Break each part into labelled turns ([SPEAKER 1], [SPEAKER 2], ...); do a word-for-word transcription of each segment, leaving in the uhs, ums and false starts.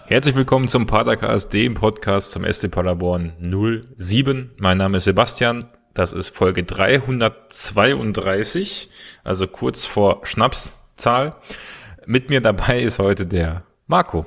[SPEAKER 1] Herzlich willkommen zum Padercast, dem Podcast zum S C Paderborn null sieben. Mein Name ist Sebastian, das ist Folge dreihundertzweiunddreißig, also kurz vor Schnapszahl. Mit mir dabei ist heute der Marco.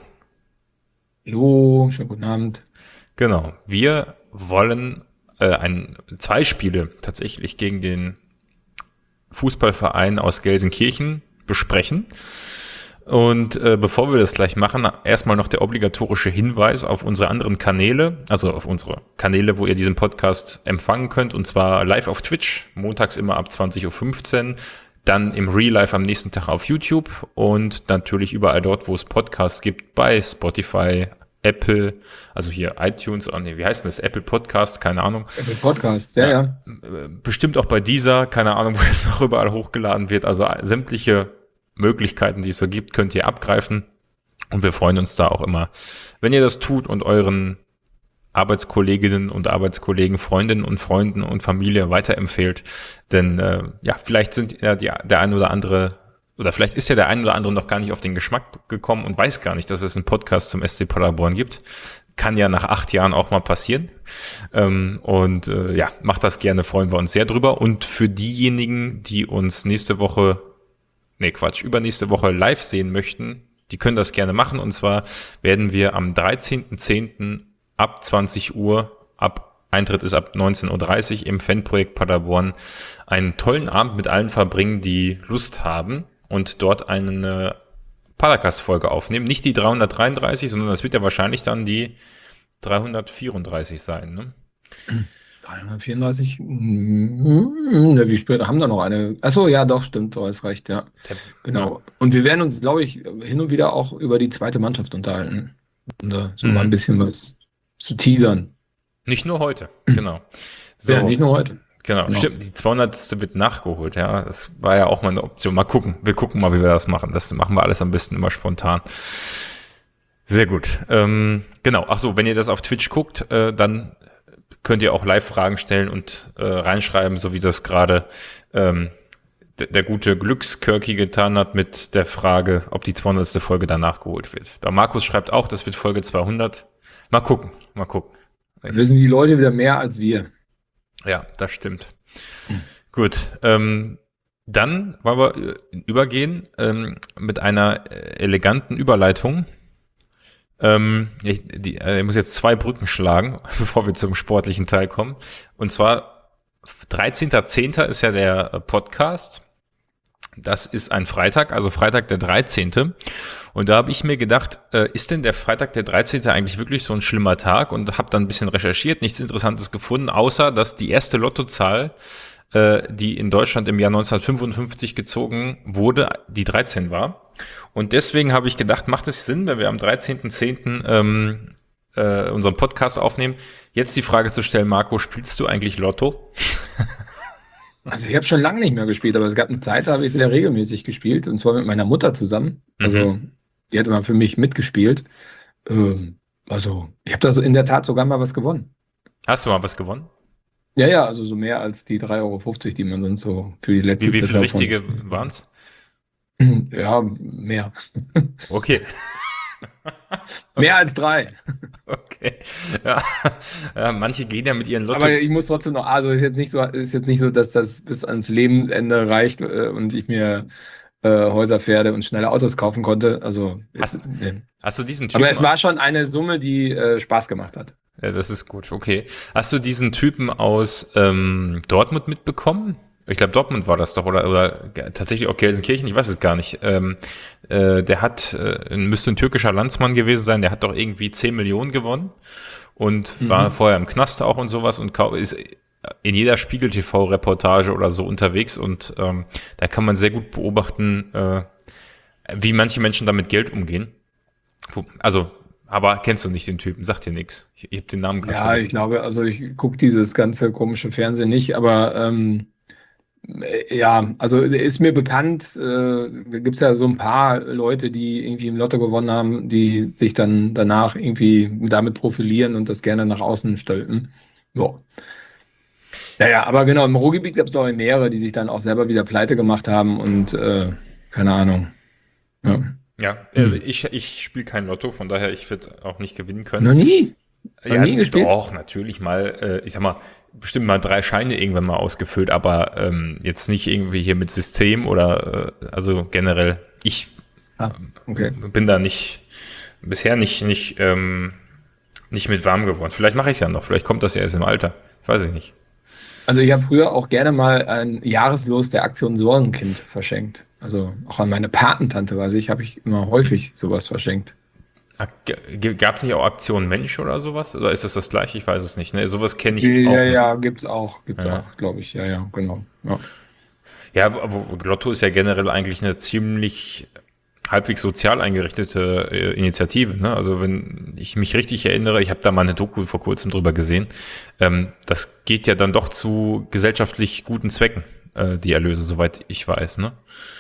[SPEAKER 2] Hallo, schönen guten Abend.
[SPEAKER 1] Genau, wir wollen äh, ein, zwei Spiele tatsächlich gegen den Fußballverein aus Gelsenkirchen besprechen. Und äh, bevor wir das gleich machen, erstmal noch der obligatorische Hinweis auf unsere anderen Kanäle, also auf unsere Kanäle, wo ihr diesen Podcast empfangen könnt, und zwar live auf Twitch, montags immer ab zwanzig Uhr fünfzehn, dann im Real Life am nächsten Tag auf YouTube und natürlich überall dort, wo es Podcasts gibt, bei Spotify, Apple, also hier iTunes, oh nee, wie heißt denn das? Apple Podcast, keine Ahnung.
[SPEAKER 2] Apple Podcast, ja, ja.
[SPEAKER 1] ja. Bestimmt auch bei dieser, keine Ahnung, wo es noch überall hochgeladen wird, also sämtliche Möglichkeiten, die es so gibt, könnt ihr abgreifen. Und wir freuen uns da auch immer, wenn ihr das tut und euren Arbeitskolleginnen und Arbeitskollegen, Freundinnen und Freunden und Familie weiterempfehlt. Denn äh, ja, vielleicht sind ja die, der ein oder andere, oder vielleicht ist ja der ein oder andere noch gar nicht auf den Geschmack gekommen und weiß gar nicht, dass es einen Podcast zum S C Paderborn gibt. Kann ja nach acht Jahren auch mal passieren. Ähm, und äh, ja, macht das gerne, freuen wir uns sehr drüber. Und für diejenigen, die uns nächste Woche Nee, Quatsch, übernächste Woche live sehen möchten, die können das gerne machen. Und zwar werden wir am dreizehnten zehnten ab zwanzig Uhr, ab Eintritt ist ab neunzehn Uhr dreißig im Fanprojekt Paderborn einen tollen Abend mit allen verbringen, die Lust haben und dort eine Padercast-Folge aufnehmen. Nicht die dreihundertdreiunddreißig, sondern das wird ja wahrscheinlich dann die dreihundertvierunddreißig sein, ne?
[SPEAKER 2] dreihundertvierunddreißig, mm, wir spielen, haben da noch eine. Achso, ja, doch, stimmt, du hast recht, ja. Genau. Ja. Und wir werden uns, glaube ich, hin und wieder auch über die zweite Mannschaft unterhalten. Um da so mhm. mal ein bisschen was zu teasern.
[SPEAKER 1] Nicht nur heute, genau.
[SPEAKER 2] So. Ja, nicht nur heute.
[SPEAKER 1] Genau, genau, stimmt, die zweihundertste wird nachgeholt, ja. Das war ja auch mal eine Option. Mal gucken, wir gucken mal, wie wir das machen. Das machen wir alles am besten immer spontan. Sehr gut. Ähm, genau, ach so, wenn ihr das auf Twitch guckt, äh, dann könnt ihr auch Live-Fragen stellen und äh, reinschreiben, so wie das gerade ähm, d- der gute Glückskirky getan hat mit der Frage, ob die zweihundertste Folge danach geholt wird. Da Markus schreibt auch, das wird Folge zweihundert. Mal gucken, mal gucken.
[SPEAKER 2] Wissen die Leute wieder mehr als wir.
[SPEAKER 1] Ja, das stimmt. Hm. Gut, ähm, dann wollen wir übergehen ähm, mit einer eleganten Überleitung. Ähm, ich, die, äh, ich muss jetzt zwei Brücken schlagen, bevor wir zum sportlichen Teil kommen. Und zwar dreizehnter zehnter ist ja der Podcast. Das ist ein Freitag, also Freitag der dreizehnte. Und da habe ich mir gedacht, äh, ist denn der Freitag der dreizehnte eigentlich wirklich so ein schlimmer Tag? Und habe dann ein bisschen recherchiert, nichts Interessantes gefunden, außer dass die erste Lottozahl, äh, die in Deutschland im Jahr neunzehnhundertfünfundfünfzig gezogen wurde, die dreizehn war. Und deswegen habe ich gedacht, macht es Sinn, wenn wir am dreizehnten zehnten ähm, äh, unseren Podcast aufnehmen, jetzt die Frage zu stellen, Marco, spielst du eigentlich Lotto?
[SPEAKER 2] Also ich habe schon lange nicht mehr gespielt, aber es gab eine Zeit, da habe ich sehr regelmäßig gespielt, und zwar mit meiner Mutter zusammen. Also mhm. die hat immer für mich mitgespielt. Ähm, also ich habe da so in der Tat sogar mal was gewonnen.
[SPEAKER 1] Hast du mal was gewonnen?
[SPEAKER 2] Ja, ja, also so mehr als die drei Euro fünfzig, die man sonst so für die letzte
[SPEAKER 1] Wie, wie viele richtige waren es?
[SPEAKER 2] Ja, mehr.
[SPEAKER 1] Okay.
[SPEAKER 2] Mehr als drei.
[SPEAKER 1] Okay. Ja. Ja, manche gehen ja mit ihren Lotto.
[SPEAKER 2] Aber ich muss trotzdem noch, also ist jetzt nicht so, ist jetzt nicht so, dass das bis ans Lebensende reicht äh, und ich mir äh, Häuser, Pferde und schnelle Autos kaufen konnte. Also
[SPEAKER 1] hast,
[SPEAKER 2] jetzt, äh.
[SPEAKER 1] hast du diesen Typen?
[SPEAKER 2] Aber es war schon eine Summe, die äh, Spaß gemacht hat.
[SPEAKER 1] Ja, das ist gut, okay. Hast du diesen Typen aus ähm, Dortmund mitbekommen? Ich glaube, Dortmund war das doch, oder, oder tatsächlich auch Gelsenkirchen, ich weiß es gar nicht. Ähm, äh, der hat, äh, müsste ein türkischer Landsmann gewesen sein, der hat doch irgendwie zehn Millionen gewonnen und mhm. war vorher im Knast auch und sowas und ist in jeder Spiegel-T V-Reportage oder so unterwegs und ähm, da kann man sehr gut beobachten, äh, wie manche Menschen damit Geld umgehen. Also, aber kennst du nicht den Typen, sagt dir nichts. Ich, ich habe den Namen gerade
[SPEAKER 2] Ja,
[SPEAKER 1] vergessen.
[SPEAKER 2] Ich glaube, also ich gucke dieses ganze komische Fernsehen nicht, aber ähm, ja, also ist mir bekannt, äh, da gibt es ja so ein paar Leute, die irgendwie im Lotto gewonnen haben, die sich dann danach irgendwie damit profilieren und das gerne nach außen stülpen. Ja. Naja, aber genau, im Ruhrgebiet gab es glaube ich mehrere, die sich dann auch selber wieder pleite gemacht haben und äh, keine Ahnung. Ja.
[SPEAKER 1] Ja, also ich, ich spiele kein Lotto, von daher, ich würde auch nicht gewinnen können.
[SPEAKER 2] Noch nie? Noch
[SPEAKER 1] Ja,
[SPEAKER 2] nie gespielt?
[SPEAKER 1] doch, natürlich mal, äh, ich sag mal, bestimmt mal drei Scheine irgendwann mal ausgefüllt, aber ähm, jetzt nicht irgendwie hier mit System oder, äh, also generell, ich
[SPEAKER 2] Ah, okay.
[SPEAKER 1] bin da nicht, bisher nicht, nicht, ähm, nicht mit warm geworden. Vielleicht mache ich es ja noch, vielleicht kommt das ja erst im Alter, ich weiß ich nicht.
[SPEAKER 2] Also ich habe früher auch gerne mal ein Jahreslos der Aktion Sorgenkind verschenkt. Also auch an meine Patentante, weiß ich, habe ich immer häufig sowas verschenkt.
[SPEAKER 1] Gab es nicht auch Aktion Mensch oder sowas? Oder ist das das gleiche? Ich weiß es nicht. Ne? Sowas kenne ich
[SPEAKER 2] Ja,
[SPEAKER 1] auch.
[SPEAKER 2] ja, gibt's auch, gibt's
[SPEAKER 1] Ja.
[SPEAKER 2] auch, glaube ich. Ja, ja, genau. Ja.
[SPEAKER 1] Ja, aber Lotto ist ja generell eigentlich eine ziemlich halbwegs sozial eingerichtete äh, Initiative. Ne? Also wenn ich mich richtig erinnere, ich habe da mal eine Doku vor kurzem drüber gesehen, ähm, das geht ja dann doch zu gesellschaftlich guten Zwecken, äh, die Erlöse, soweit ich weiß. Ne?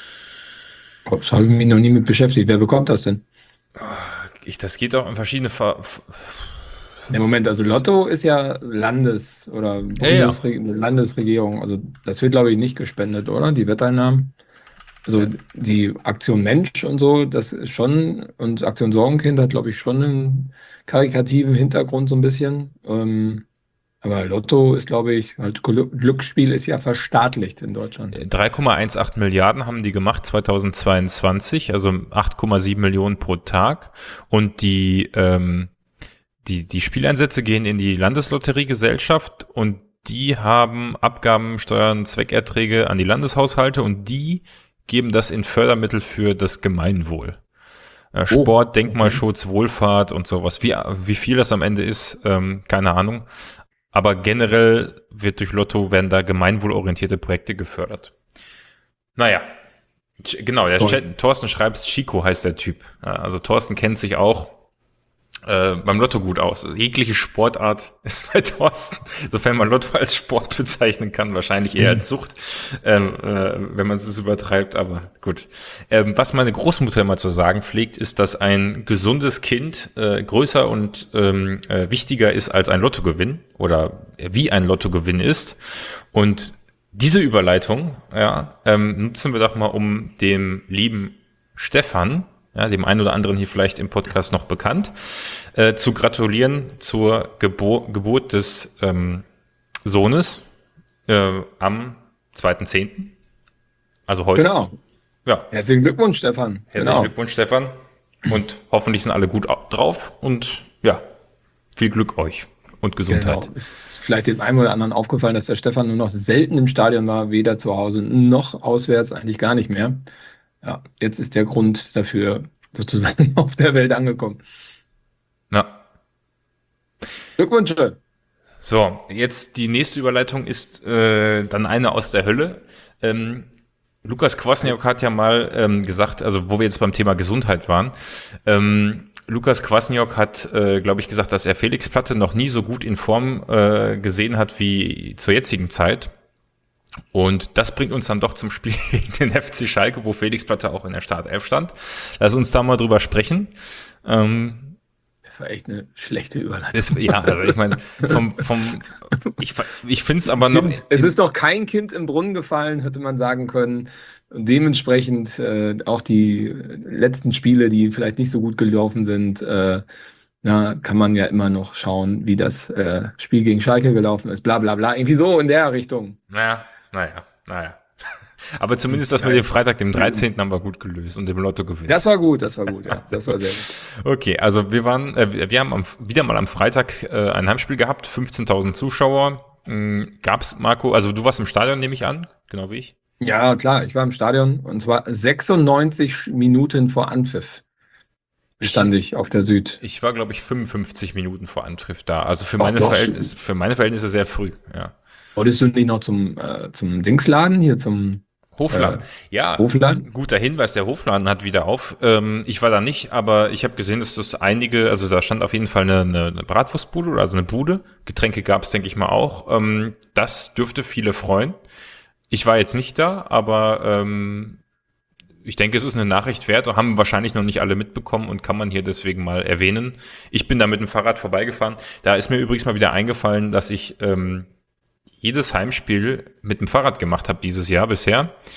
[SPEAKER 2] Das habe ich mich noch nie mit beschäftigt. Wer bekommt das denn?
[SPEAKER 1] Ich, das geht auch in verschiedene Ver
[SPEAKER 2] Im Moment, also Lotto ist ja Landes- oder
[SPEAKER 1] Ja, ja.
[SPEAKER 2] Bundesre Landesregierung. Also das wird, glaube ich, nicht gespendet, oder? Die Wetteinnahmen. Also
[SPEAKER 1] Ja.
[SPEAKER 2] die Aktion Mensch und so, das ist schon, und Aktion Sorgenkind hat, glaube ich, schon einen karikativen Hintergrund so ein bisschen. Ähm, aber Lotto ist, glaube ich, halt Glu- Glücksspiel ist ja verstaatlicht in Deutschland.
[SPEAKER 1] drei Komma achtzehn Milliarden haben die gemacht zweitausendzweiundzwanzig, also acht Komma sieben Millionen pro Tag. Und die, ähm, die, die Spieleinsätze gehen in die Landeslotteriegesellschaft und die haben Abgaben, Steuern, Zweckerträge an die Landeshaushalte und die geben das in Fördermittel für das Gemeinwohl. Äh, Sport,
[SPEAKER 2] okay.
[SPEAKER 1] Denkmalschutz, Wohlfahrt und sowas. Wie, wie viel das am Ende ist, ähm, keine Ahnung. Aber generell wird durch Lotto, werden da gemeinwohlorientierte Projekte gefördert. Naja, Ch- genau, der
[SPEAKER 2] Toll.
[SPEAKER 1] Chat, Thorsten schreibt, Chico heißt der Typ. Ja, also Thorsten kennt sich auch äh, beim Lotto gut aus. Also jegliche Sportart ist bei Thorsten, sofern man Lotto als Sport bezeichnen kann, wahrscheinlich eher als Sucht, ähm, äh, wenn man es übertreibt, aber gut. Ähm, was meine Großmutter immer zu sagen pflegt, ist, dass ein gesundes Kind äh, größer und ähm, äh, wichtiger ist als ein Lottogewinn oder wie ein Lottogewinn ist. Und diese Überleitung, ja, ähm, nutzen wir doch mal, um dem lieben Stefan, ja, dem einen oder anderen hier vielleicht im Podcast noch bekannt, äh, zu gratulieren zur Gebo- Geburt des ähm, Sohnes äh, am zweiten zehnten Also heute.
[SPEAKER 2] Genau.
[SPEAKER 1] Ja,
[SPEAKER 2] Herzlichen Glückwunsch, Stefan.
[SPEAKER 1] herzlichen
[SPEAKER 2] Genau.
[SPEAKER 1] Glückwunsch, Stefan. Und hoffentlich sind alle gut au- drauf und ja, viel Glück euch und Gesundheit.
[SPEAKER 2] Genau. Ist, ist vielleicht dem einen oder anderen aufgefallen, dass der Stefan nur noch selten im Stadion war, weder zu Hause noch auswärts, eigentlich gar nicht mehr. Ja, jetzt ist der Grund dafür sozusagen auf der Welt angekommen.
[SPEAKER 1] Ja.
[SPEAKER 2] Glückwünsche.
[SPEAKER 1] So, jetzt die nächste Überleitung ist äh, dann eine aus der Hölle. Ähm, Lukas Kwasniok hat ja mal ähm, gesagt, also wo wir jetzt beim Thema Gesundheit waren, ähm, Lukas Kwasniok hat, äh, glaube ich, gesagt, dass er Felix Platte noch nie so gut in Form äh, gesehen hat wie zur jetzigen Zeit. Und das bringt uns dann doch zum Spiel gegen den F C Schalke, wo Felix Platte auch in der Startelf stand. Lass uns da mal drüber sprechen. Ähm,
[SPEAKER 2] Das war echt eine schlechte Überleitung.
[SPEAKER 1] das, ja, also ich meine, vom, vom, ich, ich finde es aber noch.
[SPEAKER 2] Es ist doch kein Kind im Brunnen gefallen, hätte man sagen können. Und dementsprechend äh, auch die letzten Spiele, die vielleicht nicht so gut gelaufen sind, äh, na, kann man ja immer noch schauen, wie das äh, Spiel gegen Schalke gelaufen ist. Bla bla bla. Irgendwie so in der Richtung.
[SPEAKER 1] Naja, naja, naja. Aber zumindest das mit dem Freitag, dem dreizehnten haben wir gut gelöst und dem Lotto gewinnt.
[SPEAKER 2] Das war gut, das war gut, ja. Das war sehr gut.
[SPEAKER 1] Okay, also wir waren, äh, wir haben am, wieder mal am Freitag äh, ein Heimspiel gehabt, fünfzehntausend Zuschauer. Mhm, gab's, Marco, also du warst im Stadion, nehme ich an, genau wie ich.
[SPEAKER 2] Ja, klar, ich war im Stadion und zwar sechsundneunzig Minuten vor Anpfiff stand ich auf der Süd.
[SPEAKER 1] Ich war, glaube ich, fünfundfünfzig Minuten vor Anpfiff da. Also für
[SPEAKER 2] Ach
[SPEAKER 1] meine,
[SPEAKER 2] doch.
[SPEAKER 1] Verhältnisse, für meine Verhältnisse sehr früh, ja.
[SPEAKER 2] Wolltest du nicht noch zum, äh, zum Dingsladen hier, zum
[SPEAKER 1] Hofladen.
[SPEAKER 2] Äh,
[SPEAKER 1] ja,
[SPEAKER 2] Hofladen?
[SPEAKER 1] guter Hinweis, der Hofladen hat wieder auf. Ähm, ich war da nicht, aber ich habe gesehen, dass das einige, also da stand auf jeden Fall eine, eine, eine Bratwurstbude, also eine Bude. Getränke gab es, denke ich mal, auch. Ähm, das dürfte viele freuen. Ich war jetzt nicht da, aber ähm, ich denke, es ist eine Nachricht wert und haben wahrscheinlich noch nicht alle mitbekommen und kann man hier deswegen mal erwähnen. Ich bin da mit dem Fahrrad vorbeigefahren. Da ist mir übrigens mal wieder eingefallen, dass ich ähm, jedes Heimspiel mit dem Fahrrad gemacht habe dieses Jahr bisher.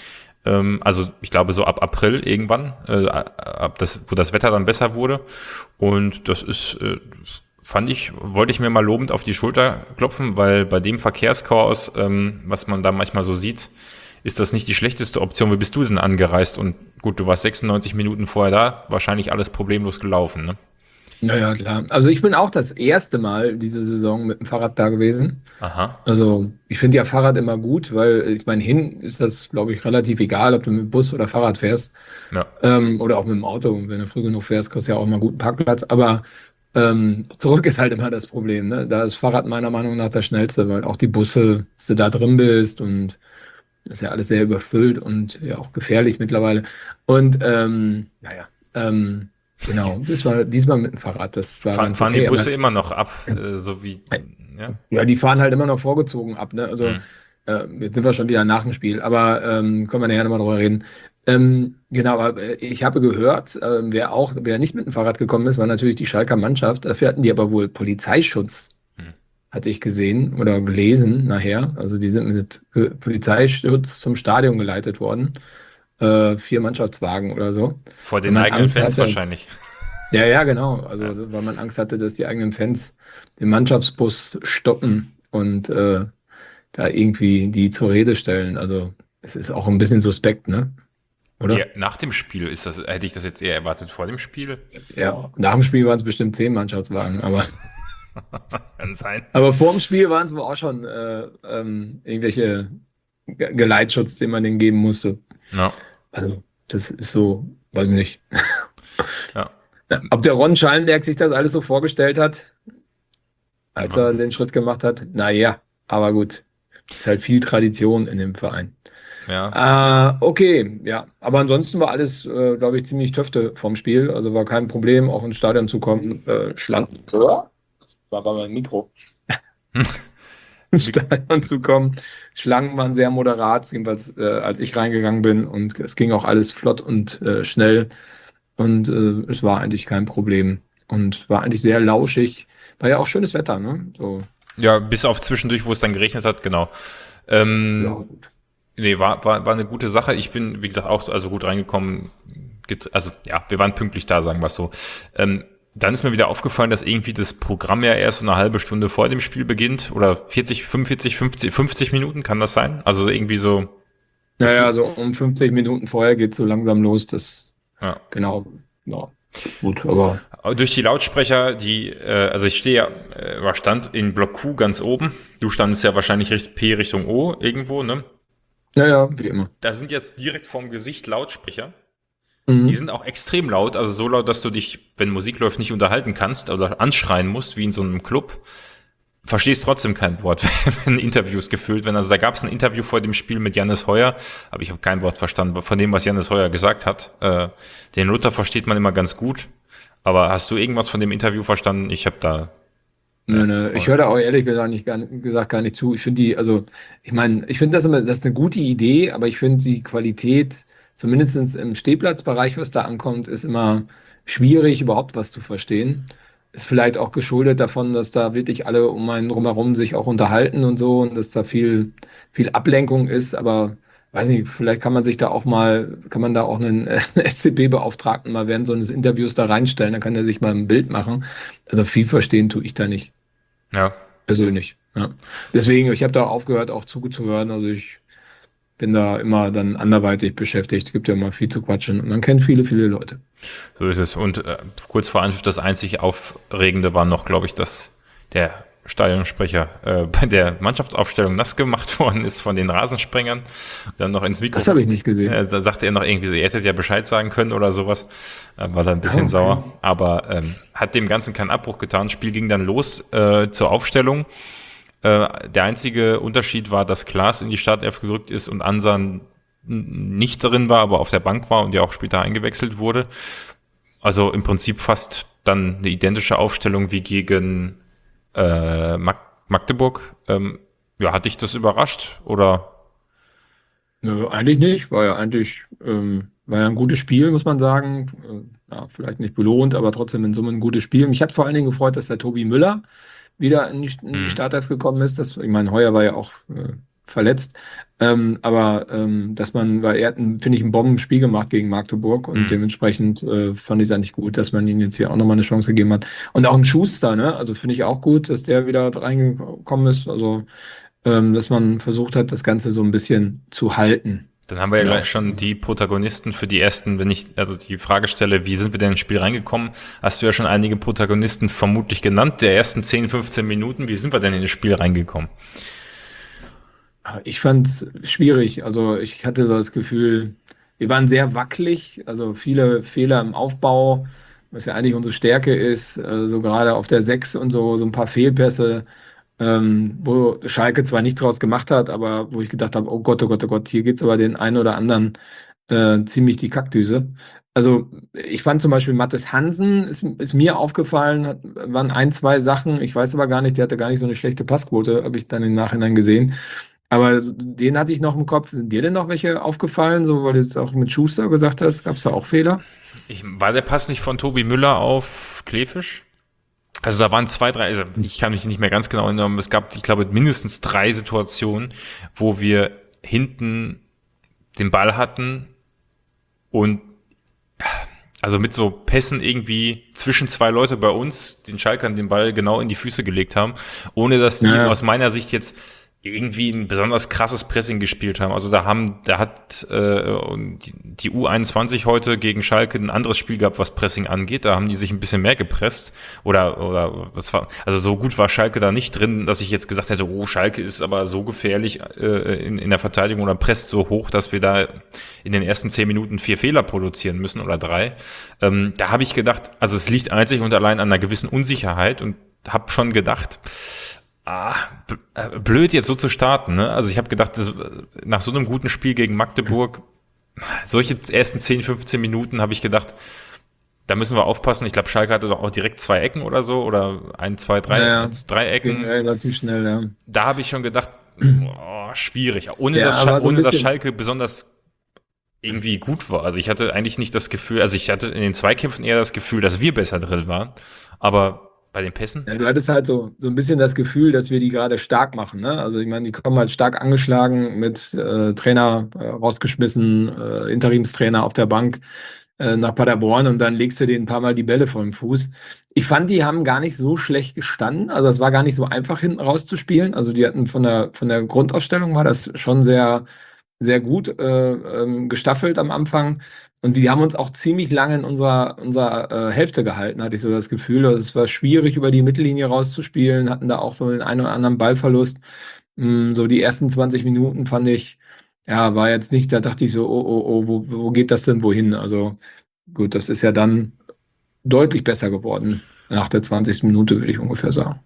[SPEAKER 1] Ähm, also ich glaube so ab April irgendwann, äh, ab das, wo das Wetter dann besser wurde. Und das ist, äh, fand ich, wollte ich mir mal lobend auf die Schulter klopfen, weil bei dem Verkehrschaos, ähm, was man da manchmal so sieht, ist das nicht die schlechteste Option. Wie bist du denn angereist? Und gut, du warst sechsundneunzig Minuten vorher da, wahrscheinlich alles problemlos gelaufen, ne?
[SPEAKER 2] Naja, klar. Also ich bin auch das erste Mal diese Saison mit dem Fahrrad da gewesen.
[SPEAKER 1] Aha.
[SPEAKER 2] Also ich finde ja Fahrrad immer gut, weil ich meine, hin ist das, glaube ich, relativ egal, ob du mit Bus oder Fahrrad fährst.
[SPEAKER 1] Ja.
[SPEAKER 2] Ähm, oder auch mit dem Auto. Wenn du früh genug fährst, kriegst du ja auch mal einen guten Parkplatz. Aber ähm, zurück ist halt immer das Problem. Ne? Da ist Fahrrad meiner Meinung nach das Schnellste, weil auch die Busse, dass du da drin bist und das ist ja alles sehr überfüllt und ja auch gefährlich mittlerweile. Und ähm, naja, ähm, genau, das war diesmal mit dem Fahrrad. Das war
[SPEAKER 1] Fahren,
[SPEAKER 2] ganz
[SPEAKER 1] fahren
[SPEAKER 2] okay.
[SPEAKER 1] die Busse
[SPEAKER 2] aber,
[SPEAKER 1] immer noch ab, äh, so wie, ja.
[SPEAKER 2] ja, die fahren halt immer noch vorgezogen ab. Ne? Also
[SPEAKER 1] Hm.
[SPEAKER 2] äh, jetzt sind wir schon wieder nach dem Spiel, aber ähm, können wir nachher nochmal drüber reden. Ähm, genau, aber äh, ich habe gehört, äh, wer auch, wer nicht mit dem Fahrrad gekommen ist, war natürlich die Schalker Mannschaft. Dafür hatten die aber wohl Polizeischutz,
[SPEAKER 1] Hm.
[SPEAKER 2] hatte ich gesehen oder gelesen nachher. Also die sind mit äh, Polizeischutz zum Stadion geleitet worden. Äh, vier Mannschaftswagen oder so.
[SPEAKER 1] Vor
[SPEAKER 2] Weil
[SPEAKER 1] den
[SPEAKER 2] man
[SPEAKER 1] eigenen
[SPEAKER 2] Angst
[SPEAKER 1] Fans
[SPEAKER 2] hatte,
[SPEAKER 1] wahrscheinlich.
[SPEAKER 2] ja, ja, genau. Also,
[SPEAKER 1] Ja.
[SPEAKER 2] weil man Angst hatte, dass die eigenen Fans den Mannschaftsbus stoppen und äh, da irgendwie die zur Rede stellen. Also, es ist auch ein bisschen suspekt, ne? Oder?
[SPEAKER 1] Ja, nach dem Spiel ist das, hätte ich das jetzt eher erwartet vor dem Spiel.
[SPEAKER 2] Ja, nach dem Spiel waren es bestimmt zehn Mannschaftswagen, aber,
[SPEAKER 1] Kann sein.
[SPEAKER 2] aber vor dem Spiel waren es wohl auch schon äh, ähm, irgendwelche Ge- Geleitschutz, den man denen geben musste.
[SPEAKER 1] Ja,
[SPEAKER 2] Also, das ist so, weiß ich nicht.
[SPEAKER 1] ja.
[SPEAKER 2] Ja, ob der Ron Schallenberg sich das alles so vorgestellt hat, als
[SPEAKER 1] Ja.
[SPEAKER 2] er den Schritt gemacht hat? Naja, aber gut. Ist halt viel Tradition in dem Verein.
[SPEAKER 1] Ja.
[SPEAKER 2] Äh, okay, ja. Aber ansonsten war alles, äh, glaube ich, ziemlich Töfte vom Spiel. Also war kein Problem, auch ins Stadion zu kommen. Äh, schlank. Ja, das war bei meinem Mikro. Ins Stadion zu kommen. Schlangen waren sehr moderat, jedenfalls äh, als ich reingegangen bin. Und es ging auch alles flott und äh, schnell. Und äh, es war eigentlich kein Problem. Und war eigentlich sehr lauschig. War ja auch schönes Wetter, ne? So,
[SPEAKER 1] Ja, bis auf zwischendurch, wo es dann geregnet hat, genau.
[SPEAKER 2] ja,
[SPEAKER 1] Ähm,
[SPEAKER 2] gut.
[SPEAKER 1] nee, war, war, war eine gute Sache. Ich bin, wie gesagt, auch also gut reingekommen. Get- Also ja, wir waren pünktlich da, sagen wir es so. Ähm, dann ist mir wieder aufgefallen, dass irgendwie das Programm ja erst so eine halbe Stunde vor dem Spiel beginnt. Oder vierzig, fünfundvierzig, fünfzig, fünfzig Minuten, kann das sein? Also irgendwie so,
[SPEAKER 2] Naja, so um fünfzig Minuten vorher geht es so langsam los. Das,
[SPEAKER 1] ja.
[SPEAKER 2] genau, ja, gut, aber
[SPEAKER 1] Aber durch die Lautsprecher, die, äh, also ich stehe ja, äh, war stand in Block Q ganz oben. Du standest ja wahrscheinlich Richt- P Richtung O irgendwo, ne?
[SPEAKER 2] naja, wie immer.
[SPEAKER 1] Da sind jetzt direkt vorm Gesicht Lautsprecher.
[SPEAKER 2] Mhm.
[SPEAKER 1] Die sind auch extrem laut, also so laut, dass du dich, wenn Musik läuft, nicht unterhalten kannst oder anschreien musst, wie in so einem Club. Verstehst trotzdem kein Wort, wenn Interviews gefüllt werden. Also da gab es ein Interview vor dem Spiel mit Jannis Heuer, aber ich habe kein Wort verstanden von dem, was Jannis Heuer gesagt hat. Äh, den Luther versteht man immer ganz gut, aber hast du irgendwas von dem Interview verstanden? Ich habe da...
[SPEAKER 2] Nö,
[SPEAKER 1] Ja,
[SPEAKER 2] nö. Ich höre da auch ehrlich gesagt, nicht, gar, gesagt gar nicht zu. Ich finde die, also ich meine, ich finde das immer, das ist eine gute Idee, aber ich finde die Qualität, zumindest im Stehplatzbereich, was da ankommt, ist immer schwierig, überhaupt was zu verstehen. Ist vielleicht auch geschuldet davon, dass da wirklich alle um einen drumherum sich auch unterhalten und so und dass da viel, viel Ablenkung ist, aber weiß nicht, vielleicht kann man sich da auch mal, kann man da auch einen äh, S C P-Beauftragten mal während so eines Interviews da reinstellen, dann kann er sich mal ein Bild machen. Also viel verstehen tue ich da nicht,
[SPEAKER 1] ja.
[SPEAKER 2] persönlich. Ja. Deswegen, ich habe da aufgehört, auch zuzuhören. Also ich bin da immer dann anderweitig beschäftigt. Gibt ja immer viel zu quatschen und man kennt viele, viele Leute.
[SPEAKER 1] So ist es. Und äh, kurz vor Anpfiff das einzig Aufregende war noch, glaube ich, dass der Stadionsprecher äh, bei der Mannschaftsaufstellung nass gemacht worden ist von den Rasensprengern. Dann noch ins Mikro.
[SPEAKER 2] Das habe ich nicht gesehen.
[SPEAKER 1] Äh, da sagte er noch irgendwie so, ihr hättet ja Bescheid sagen können oder sowas. Äh, war dann ein bisschen
[SPEAKER 2] Ah, okay.
[SPEAKER 1] sauer. Aber ähm, hat dem Ganzen keinen Abbruch getan. Das Spiel ging dann los äh, zur Aufstellung. Äh, der einzige Unterschied war, dass Klaas in die Startelf gerückt ist und Ansan nicht drin war, aber auf der Bank war und ja auch später eingewechselt wurde. Also im Prinzip fast dann eine identische Aufstellung wie gegen äh, Mag Magdeburg. Ähm, ja, hat dich das überrascht oder?
[SPEAKER 2] Nö, eigentlich nicht. War ja eigentlich, ähm, war ja ein gutes Spiel, muss man sagen. Äh, ja, vielleicht nicht belohnt, aber trotzdem in Summe ein gutes Spiel. Mich hat vor allen Dingen gefreut, dass der Tobi Müller wieder in die, in die
[SPEAKER 1] Hm.
[SPEAKER 2] Startelf gekommen ist. Das, ich meine, Heuer war ja auch äh, verletzt. Ähm, aber ähm, dass man, weil er hat, ein, finde ich, ein Bombenspiel gemacht gegen Magdeburg und
[SPEAKER 1] Mhm.
[SPEAKER 2] dementsprechend äh, fand ich es eigentlich gut, dass man ihm jetzt hier auch nochmal eine Chance gegeben hat. Und auch ein Schuster, ne? Also finde ich auch gut, dass der wieder reingekommen ist. Also, ähm, dass man versucht hat, das Ganze so ein bisschen zu halten.
[SPEAKER 1] Dann haben wir ja
[SPEAKER 2] Ja.
[SPEAKER 1] gleich schon die Protagonisten für die ersten, wenn ich also die Frage stelle, wie sind wir denn ins Spiel reingekommen, hast du ja schon einige Protagonisten vermutlich genannt, der ersten zehn, fünfzehn Minuten. Wie sind wir denn in das Spiel reingekommen?
[SPEAKER 2] Ich fand es schwierig. Also ich hatte das Gefühl, wir waren sehr wackelig, also viele Fehler im Aufbau, was ja eigentlich unsere Stärke ist, äh, so gerade auf der Sechs und so, so ein paar Fehlpässe, ähm, wo Schalke zwar nichts draus gemacht hat, aber wo ich gedacht habe, oh Gott, oh Gott, oh Gott, hier geht's aber den einen oder anderen äh, ziemlich die Kackdüse. Also ich fand zum Beispiel Mathis Hansen, ist, ist mir aufgefallen, hat, waren ein, zwei Sachen, ich weiß aber gar nicht, der hatte gar nicht so eine schlechte Passquote, habe ich dann im Nachhinein gesehen. Aber so- den hatte ich noch im Kopf. Sind dir denn noch welche aufgefallen, so weil du jetzt auch mit Schuster gesagt hast, gab es da auch Fehler?
[SPEAKER 1] Ich, war der Pass nicht von Tobi Müller auf Kleefisch? Also da waren zwei, drei, also ich kann mich nicht mehr ganz genau erinnern, aber es gab, ich glaube, mindestens drei Situationen, wo wir hinten den Ball hatten und also mit so Pässen irgendwie zwischen zwei Leute bei uns den Schalkern den Ball genau in die Füße gelegt haben, ohne dass die
[SPEAKER 2] Ja.
[SPEAKER 1] aus meiner Sicht jetzt irgendwie ein besonders krasses Pressing gespielt haben. Also da haben, da hat äh, die, die U einundzwanzig heute gegen Schalke ein anderes Spiel gehabt, was Pressing angeht. Da haben die sich ein bisschen mehr gepresst. Oder, oder was war, also so gut war Schalke da nicht drin, dass ich jetzt gesagt hätte, oh, Schalke ist aber so gefährlich äh, in, in der Verteidigung oder presst so hoch, dass wir da in den ersten zehn Minuten vier Fehler produzieren müssen oder drei. Ähm, da habe ich gedacht, also es liegt einzig und allein an einer gewissen Unsicherheit und habe schon gedacht, Ah, b- äh, blöd jetzt so zu starten, ne? Also ich habe gedacht, das, nach so einem guten Spiel gegen Magdeburg, solche ersten zehn, fünfzehn Minuten habe ich gedacht, da müssen wir aufpassen. Ich glaube, Schalke hatte doch auch direkt zwei Ecken oder so oder ein, zwei, drei,
[SPEAKER 2] Ja, ja.
[SPEAKER 1] drei
[SPEAKER 2] Ging
[SPEAKER 1] Ecken.
[SPEAKER 2] relativ schnell, ja.
[SPEAKER 1] Da habe ich schon gedacht, oh, schwierig. Ohne,
[SPEAKER 2] Ja,
[SPEAKER 1] dass,
[SPEAKER 2] aber
[SPEAKER 1] Scha-
[SPEAKER 2] so ein
[SPEAKER 1] ohne dass
[SPEAKER 2] bisschen.
[SPEAKER 1] Schalke besonders irgendwie gut war. Also ich hatte eigentlich nicht das Gefühl, also ich hatte in den Zweikämpfen eher das Gefühl, dass wir besser drin waren. Aber bei den Pässen?
[SPEAKER 2] Ja, du hattest halt so, so ein bisschen das Gefühl, dass wir die gerade stark machen. Ne? Also ich meine, die kommen halt stark angeschlagen mit äh, Trainer äh, rausgeschmissen, äh, Interimstrainer auf der Bank äh, nach Paderborn und dann legst du denen ein paar Mal die Bälle vor den Fuß. Ich fand, die haben gar nicht so schlecht gestanden. Also es war gar nicht so einfach, hinten rauszuspielen. Also die hatten von der, von der Grundausstellung war das schon sehr, sehr gut äh, ähm, gestaffelt am Anfang. Und die haben uns auch ziemlich lange in unserer, unserer äh, Hälfte gehalten, hatte ich so das Gefühl. Also es war schwierig, über die Mittellinie rauszuspielen, hatten da auch so den einen oder anderen Ballverlust. Mm, so die ersten zwanzig Minuten fand ich, ja, war jetzt nicht, da dachte ich so, oh, oh, oh, wo, wo geht das denn wohin? Also gut, das ist ja dann deutlich besser geworden. Nach der zwanzigsten Minute, würde ich ungefähr sagen.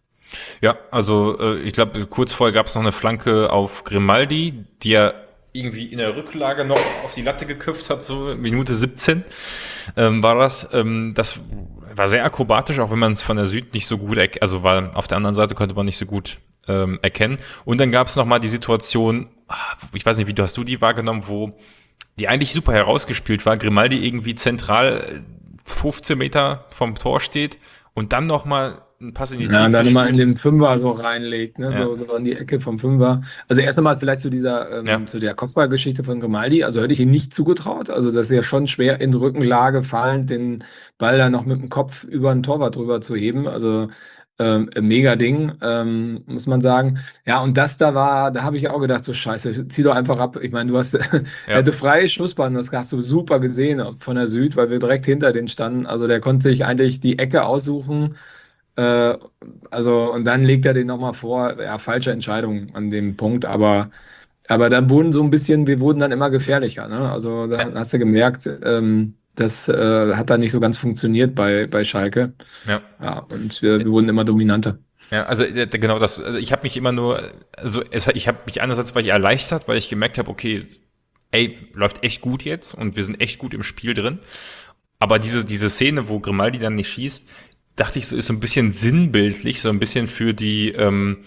[SPEAKER 1] Ja, also äh, ich glaube, kurz vorher gab es noch eine Flanke auf Grimaldi, die er irgendwie in der Rücklage noch auf die Latte geköpft hat, so Minute siebzehn ähm, war das. Ähm, das war sehr akrobatisch, auch wenn man es von der Süd nicht so gut, erk- also weil auf der anderen Seite konnte man nicht so gut ähm, erkennen. Und dann gab es nochmal die Situation, ah, ich weiß nicht, wie du hast du die wahrgenommen, wo die eigentlich super herausgespielt war, Grimaldi irgendwie zentral äh, fünfzehn Meter vom Tor steht und dann nochmal einen Pass in die
[SPEAKER 2] Ja, und dann
[SPEAKER 1] Tiefe
[SPEAKER 2] immer in
[SPEAKER 1] spielt.
[SPEAKER 2] den Fünfer so reinlegt, ne?
[SPEAKER 1] Ja.
[SPEAKER 2] So, so an die Ecke vom Fünfer. Also erst einmal vielleicht zu dieser, ähm,
[SPEAKER 1] Ja.
[SPEAKER 2] zu der Kopfballgeschichte von Grimaldi. Also hätte ich ihm nicht zugetraut. Also das ist ja schon schwer in Rückenlage fallend, den Ball da noch mit dem Kopf über den Torwart drüber zu heben. Also ähm, mega Ding, ähm, muss man sagen. Ja, und das da war, da habe ich auch gedacht, so scheiße, zieh doch einfach ab. Ich meine, du hast, er
[SPEAKER 1] Ja.
[SPEAKER 2] hatte freie Schussbahn, das hast du super gesehen von der Süd, weil wir direkt hinter den standen. Also der konnte sich eigentlich die Ecke aussuchen. Äh, also, und dann legt er den nochmal vor. Ja, falsche Entscheidung an dem Punkt, aber, aber dann wurden so ein bisschen, wir wurden dann immer gefährlicher. Ne? Also, da
[SPEAKER 1] Ja.
[SPEAKER 2] hast du gemerkt, ähm, das äh, hat dann nicht so ganz funktioniert bei, bei Schalke.
[SPEAKER 1] Ja.
[SPEAKER 2] Ja, und wir, wir wurden immer dominanter.
[SPEAKER 1] Ja, also äh, genau das. Also ich habe mich immer nur, also es, ich habe mich einerseits war ich erleichtert, weil ich gemerkt habe, okay, ey, läuft echt gut jetzt und wir sind echt gut im Spiel drin. Aber diese diese Szene, wo Grimaldi dann nicht schießt, dachte ich, so ist so ein bisschen sinnbildlich, so ein bisschen für die ähm,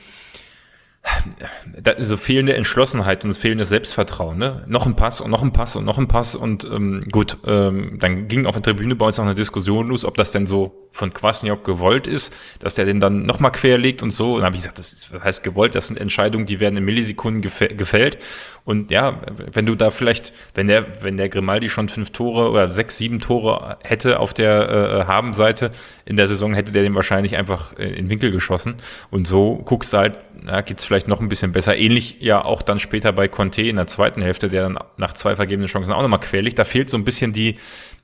[SPEAKER 1] da, so fehlende Entschlossenheit und das fehlende Selbstvertrauen. Ne? Noch ein Pass und noch ein Pass und noch ein Pass und ähm, gut, ähm, dann ging auf der Tribüne bei uns noch eine Diskussion los, ob das denn so von Kwasniok gewollt ist, dass der den dann nochmal querlegt und so. Und dann habe ich gesagt, das, ist, das heißt gewollt, das sind Entscheidungen, die werden in Millisekunden gefä- gefällt. Und ja, wenn du da vielleicht, wenn der, wenn der Grimaldi schon fünf Tore oder sechs, sieben Tore hätte auf der äh, Habenseite in der Saison, hätte der den wahrscheinlich einfach in den Winkel geschossen. Und so guckst du halt, na, geht's vielleicht noch ein bisschen besser. Ähnlich ja auch dann später bei Conte in der zweiten Hälfte, der dann nach zwei vergebenen Chancen auch nochmal querlegt. Da fehlt so ein bisschen die,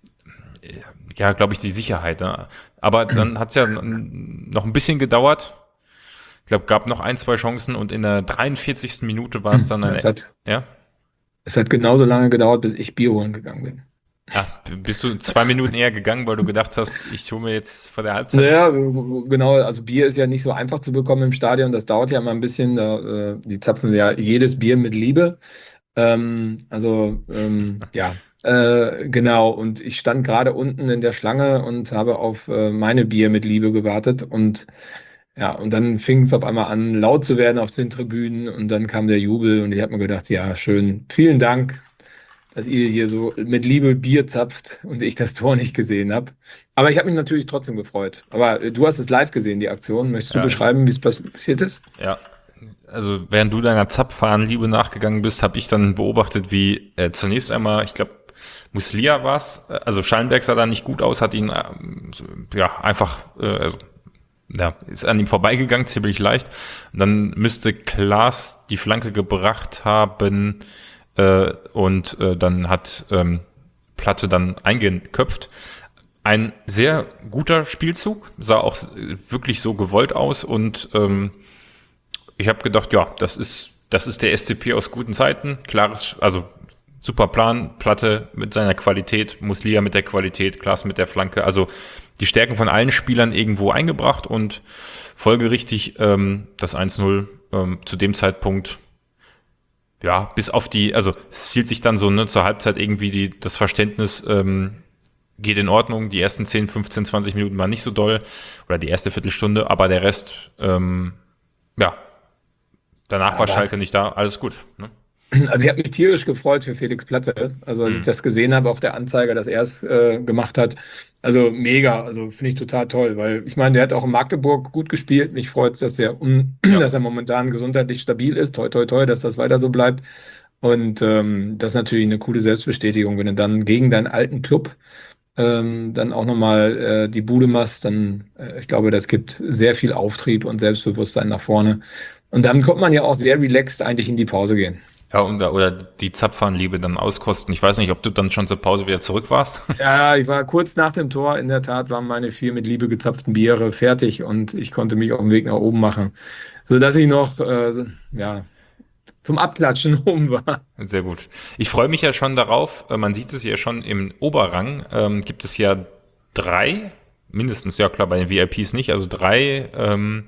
[SPEAKER 1] ja, glaube ich, die Sicherheit. Ne? Aber dann hat's ja noch ein bisschen gedauert. Ich glaube, gab noch ein, zwei Chancen und in der dreiundvierzigsten Minute war es dann eine.
[SPEAKER 2] Es hat,
[SPEAKER 1] ja?
[SPEAKER 2] es hat genauso lange gedauert, bis ich Bier holen gegangen bin.
[SPEAKER 1] Ja, bist du zwei Minuten eher gegangen, weil du gedacht hast, ich hole mir jetzt vor der Halbzeit?
[SPEAKER 2] Naja, genau, also Bier ist ja nicht so einfach zu bekommen im Stadion, das dauert ja immer ein bisschen, da, äh, die zapfen ja jedes Bier mit Liebe. Ähm, also, ähm, ja, äh, genau, und ich stand gerade unten in der Schlange und habe auf äh, meine Bier mit Liebe gewartet und ja, und dann fing es auf einmal an, laut zu werden auf den Tribünen und dann kam der Jubel und ich habe mir gedacht, ja, schön, vielen Dank, dass ihr hier so mit Liebe Bier zapft und ich das Tor nicht gesehen habe. Aber ich habe mich natürlich trotzdem gefreut. Aber äh, du hast es live gesehen, die Aktion. Möchtest du
[SPEAKER 1] Ja.
[SPEAKER 2] beschreiben, wie es pass- passiert ist?
[SPEAKER 1] Ja, also während du deiner Zapfhahnliebe nachgegangen bist, habe ich dann beobachtet, wie äh, zunächst einmal, ich glaube, Muslia war es, also Schallenberg sah da nicht gut aus, hat ihn ähm, so, ja einfach, äh, also, ja, ist an ihm vorbeigegangen, ziemlich leicht. Und dann müsste Klaas die Flanke gebracht haben äh, und äh, dann hat ähm, Platte dann eingeköpft. Ein sehr guter Spielzug, sah auch s- wirklich so gewollt aus und ähm, ich habe gedacht, ja, das ist, das ist der S C P aus guten Zeiten. Klares, also super Plan, Platte mit seiner Qualität, Muslia mit der Qualität, Klaas mit der Flanke. Also die Stärken von allen Spielern irgendwo eingebracht und folgerichtig ähm, das eins null ähm, zu dem Zeitpunkt, ja, bis auf die, also es hielt sich dann so ne, zur Halbzeit irgendwie die, das Verständnis, ähm, geht in Ordnung. Die ersten zehn, fünfzehn, zwanzig Minuten waren nicht so doll oder die erste Viertelstunde, aber der Rest, ähm, ja, danach war
[SPEAKER 2] Aber-
[SPEAKER 1] Schalke nicht da, alles gut. Ne?
[SPEAKER 2] Also ich habe mich tierisch gefreut für Felix Platte. Also als
[SPEAKER 1] Mhm.
[SPEAKER 2] ich das gesehen habe auf der Anzeige, dass er es äh, gemacht hat. Also mega, also finde ich total toll, weil ich meine, der hat auch in Magdeburg gut gespielt. Mich freut es, dass er, un-
[SPEAKER 1] Ja.
[SPEAKER 2] dass er momentan gesundheitlich stabil ist. Toi, toi, toi, dass das weiter so bleibt. Und ähm, das ist natürlich eine coole Selbstbestätigung, wenn du dann gegen deinen alten Club ähm, dann auch nochmal äh, die Bude machst, dann, äh, ich glaube, das gibt sehr viel Auftrieb und Selbstbewusstsein nach vorne. Und dann kommt man ja auch sehr relaxed eigentlich in die Pause gehen.
[SPEAKER 1] Ja, und, oder die Zapfhahnliebe dann auskosten. Ich weiß nicht, ob du dann schon zur Pause wieder zurück warst.
[SPEAKER 2] Ja, ich war kurz nach dem Tor, in der Tat waren meine vier mit Liebe gezapften Biere fertig und ich konnte mich auf den Weg nach oben machen, sodass ich noch äh, ja, zum Abklatschen oben war.
[SPEAKER 1] Sehr gut. Ich freue mich ja schon darauf, äh, man sieht es ja schon im Oberrang, ähm, gibt es ja drei, mindestens, ja klar, bei den V I Ps nicht, also drei ähm,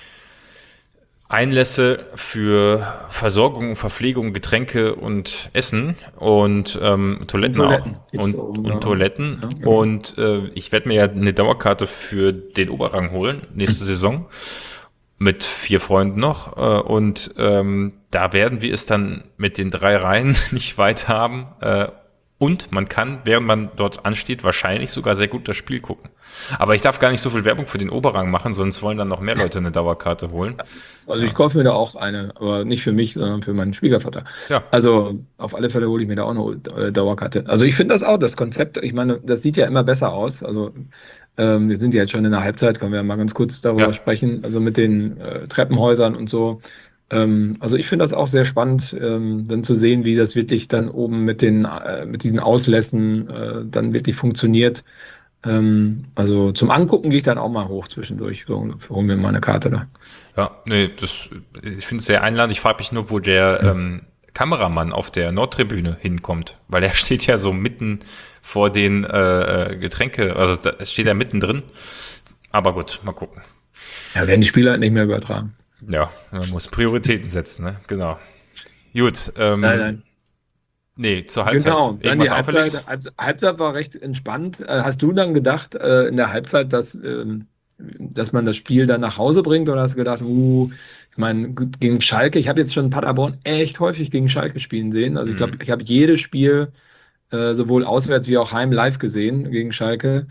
[SPEAKER 1] Einlässe für Versorgung, Verpflegung, Getränke und Essen und ähm, Toiletten,
[SPEAKER 2] Und Toiletten
[SPEAKER 1] auch.
[SPEAKER 2] gibt's
[SPEAKER 1] Und,
[SPEAKER 2] da oben,
[SPEAKER 1] und
[SPEAKER 2] ja.
[SPEAKER 1] Toiletten.
[SPEAKER 2] Ja, genau.
[SPEAKER 1] Und äh, ich werde mir ja eine Dauerkarte für den Oberrang holen, nächste Saison, mit vier Freunden noch. Äh, und ähm, da werden wir es dann mit den drei Reihen nicht weit haben. Äh, und man kann, während man dort ansteht, wahrscheinlich sogar sehr gut das Spiel gucken. Aber ich darf gar nicht so viel Werbung für den Oberrang machen, sonst wollen dann noch mehr Leute eine Dauerkarte holen.
[SPEAKER 2] Also ich kaufe mir da auch eine, aber nicht für mich, sondern für meinen Schwiegervater.
[SPEAKER 1] Ja.
[SPEAKER 2] Also auf alle Fälle hole ich mir da auch eine äh, Dauerkarte. Also ich finde das auch, das Konzept, ich meine, das sieht ja immer besser aus. Also ähm, wir sind ja jetzt schon in der Halbzeit, können wir ja mal ganz kurz darüber
[SPEAKER 1] Ja.
[SPEAKER 2] sprechen, also mit den äh, Treppenhäusern und so. Ähm, also ich finde das auch sehr spannend, ähm, dann zu sehen, wie das wirklich dann oben mit den, äh, mit diesen Auslässen äh, dann wirklich funktioniert. Ähm, also zum Angucken gehe ich dann auch mal hoch zwischendurch. So, hol mir mal eine Karte da.
[SPEAKER 1] Ja, nee, das, ich finde es sehr einladend. Ich frage mich nur, wo der ähm, Kameramann auf der Nordtribüne hinkommt, weil der steht ja so mitten vor den äh, Getränke, also da steht er mittendrin. Aber gut, mal gucken.
[SPEAKER 2] Ja, werden die Spieler halt nicht mehr übertragen.
[SPEAKER 1] Ja, man muss Prioritäten setzen, ne? Genau. Gut. Ähm,
[SPEAKER 2] Nein, nein.
[SPEAKER 1] Nee, zur Halbzeit.
[SPEAKER 2] Genau, dann die
[SPEAKER 1] Irgendwas Auffälliges?
[SPEAKER 2] Halbzeit, Halbzeit, Halbzeit war recht entspannt. Äh, Hast du dann gedacht äh, in der Halbzeit, dass, ähm, dass man das Spiel dann nach Hause bringt oder hast du gedacht, uh, ich meine, gut, gegen Schalke, ich habe jetzt schon Paderborn echt häufig gegen Schalke spielen sehen. Also ich glaube,
[SPEAKER 1] Mhm.
[SPEAKER 2] ich habe jedes Spiel äh, sowohl auswärts wie auch heim live gesehen gegen Schalke.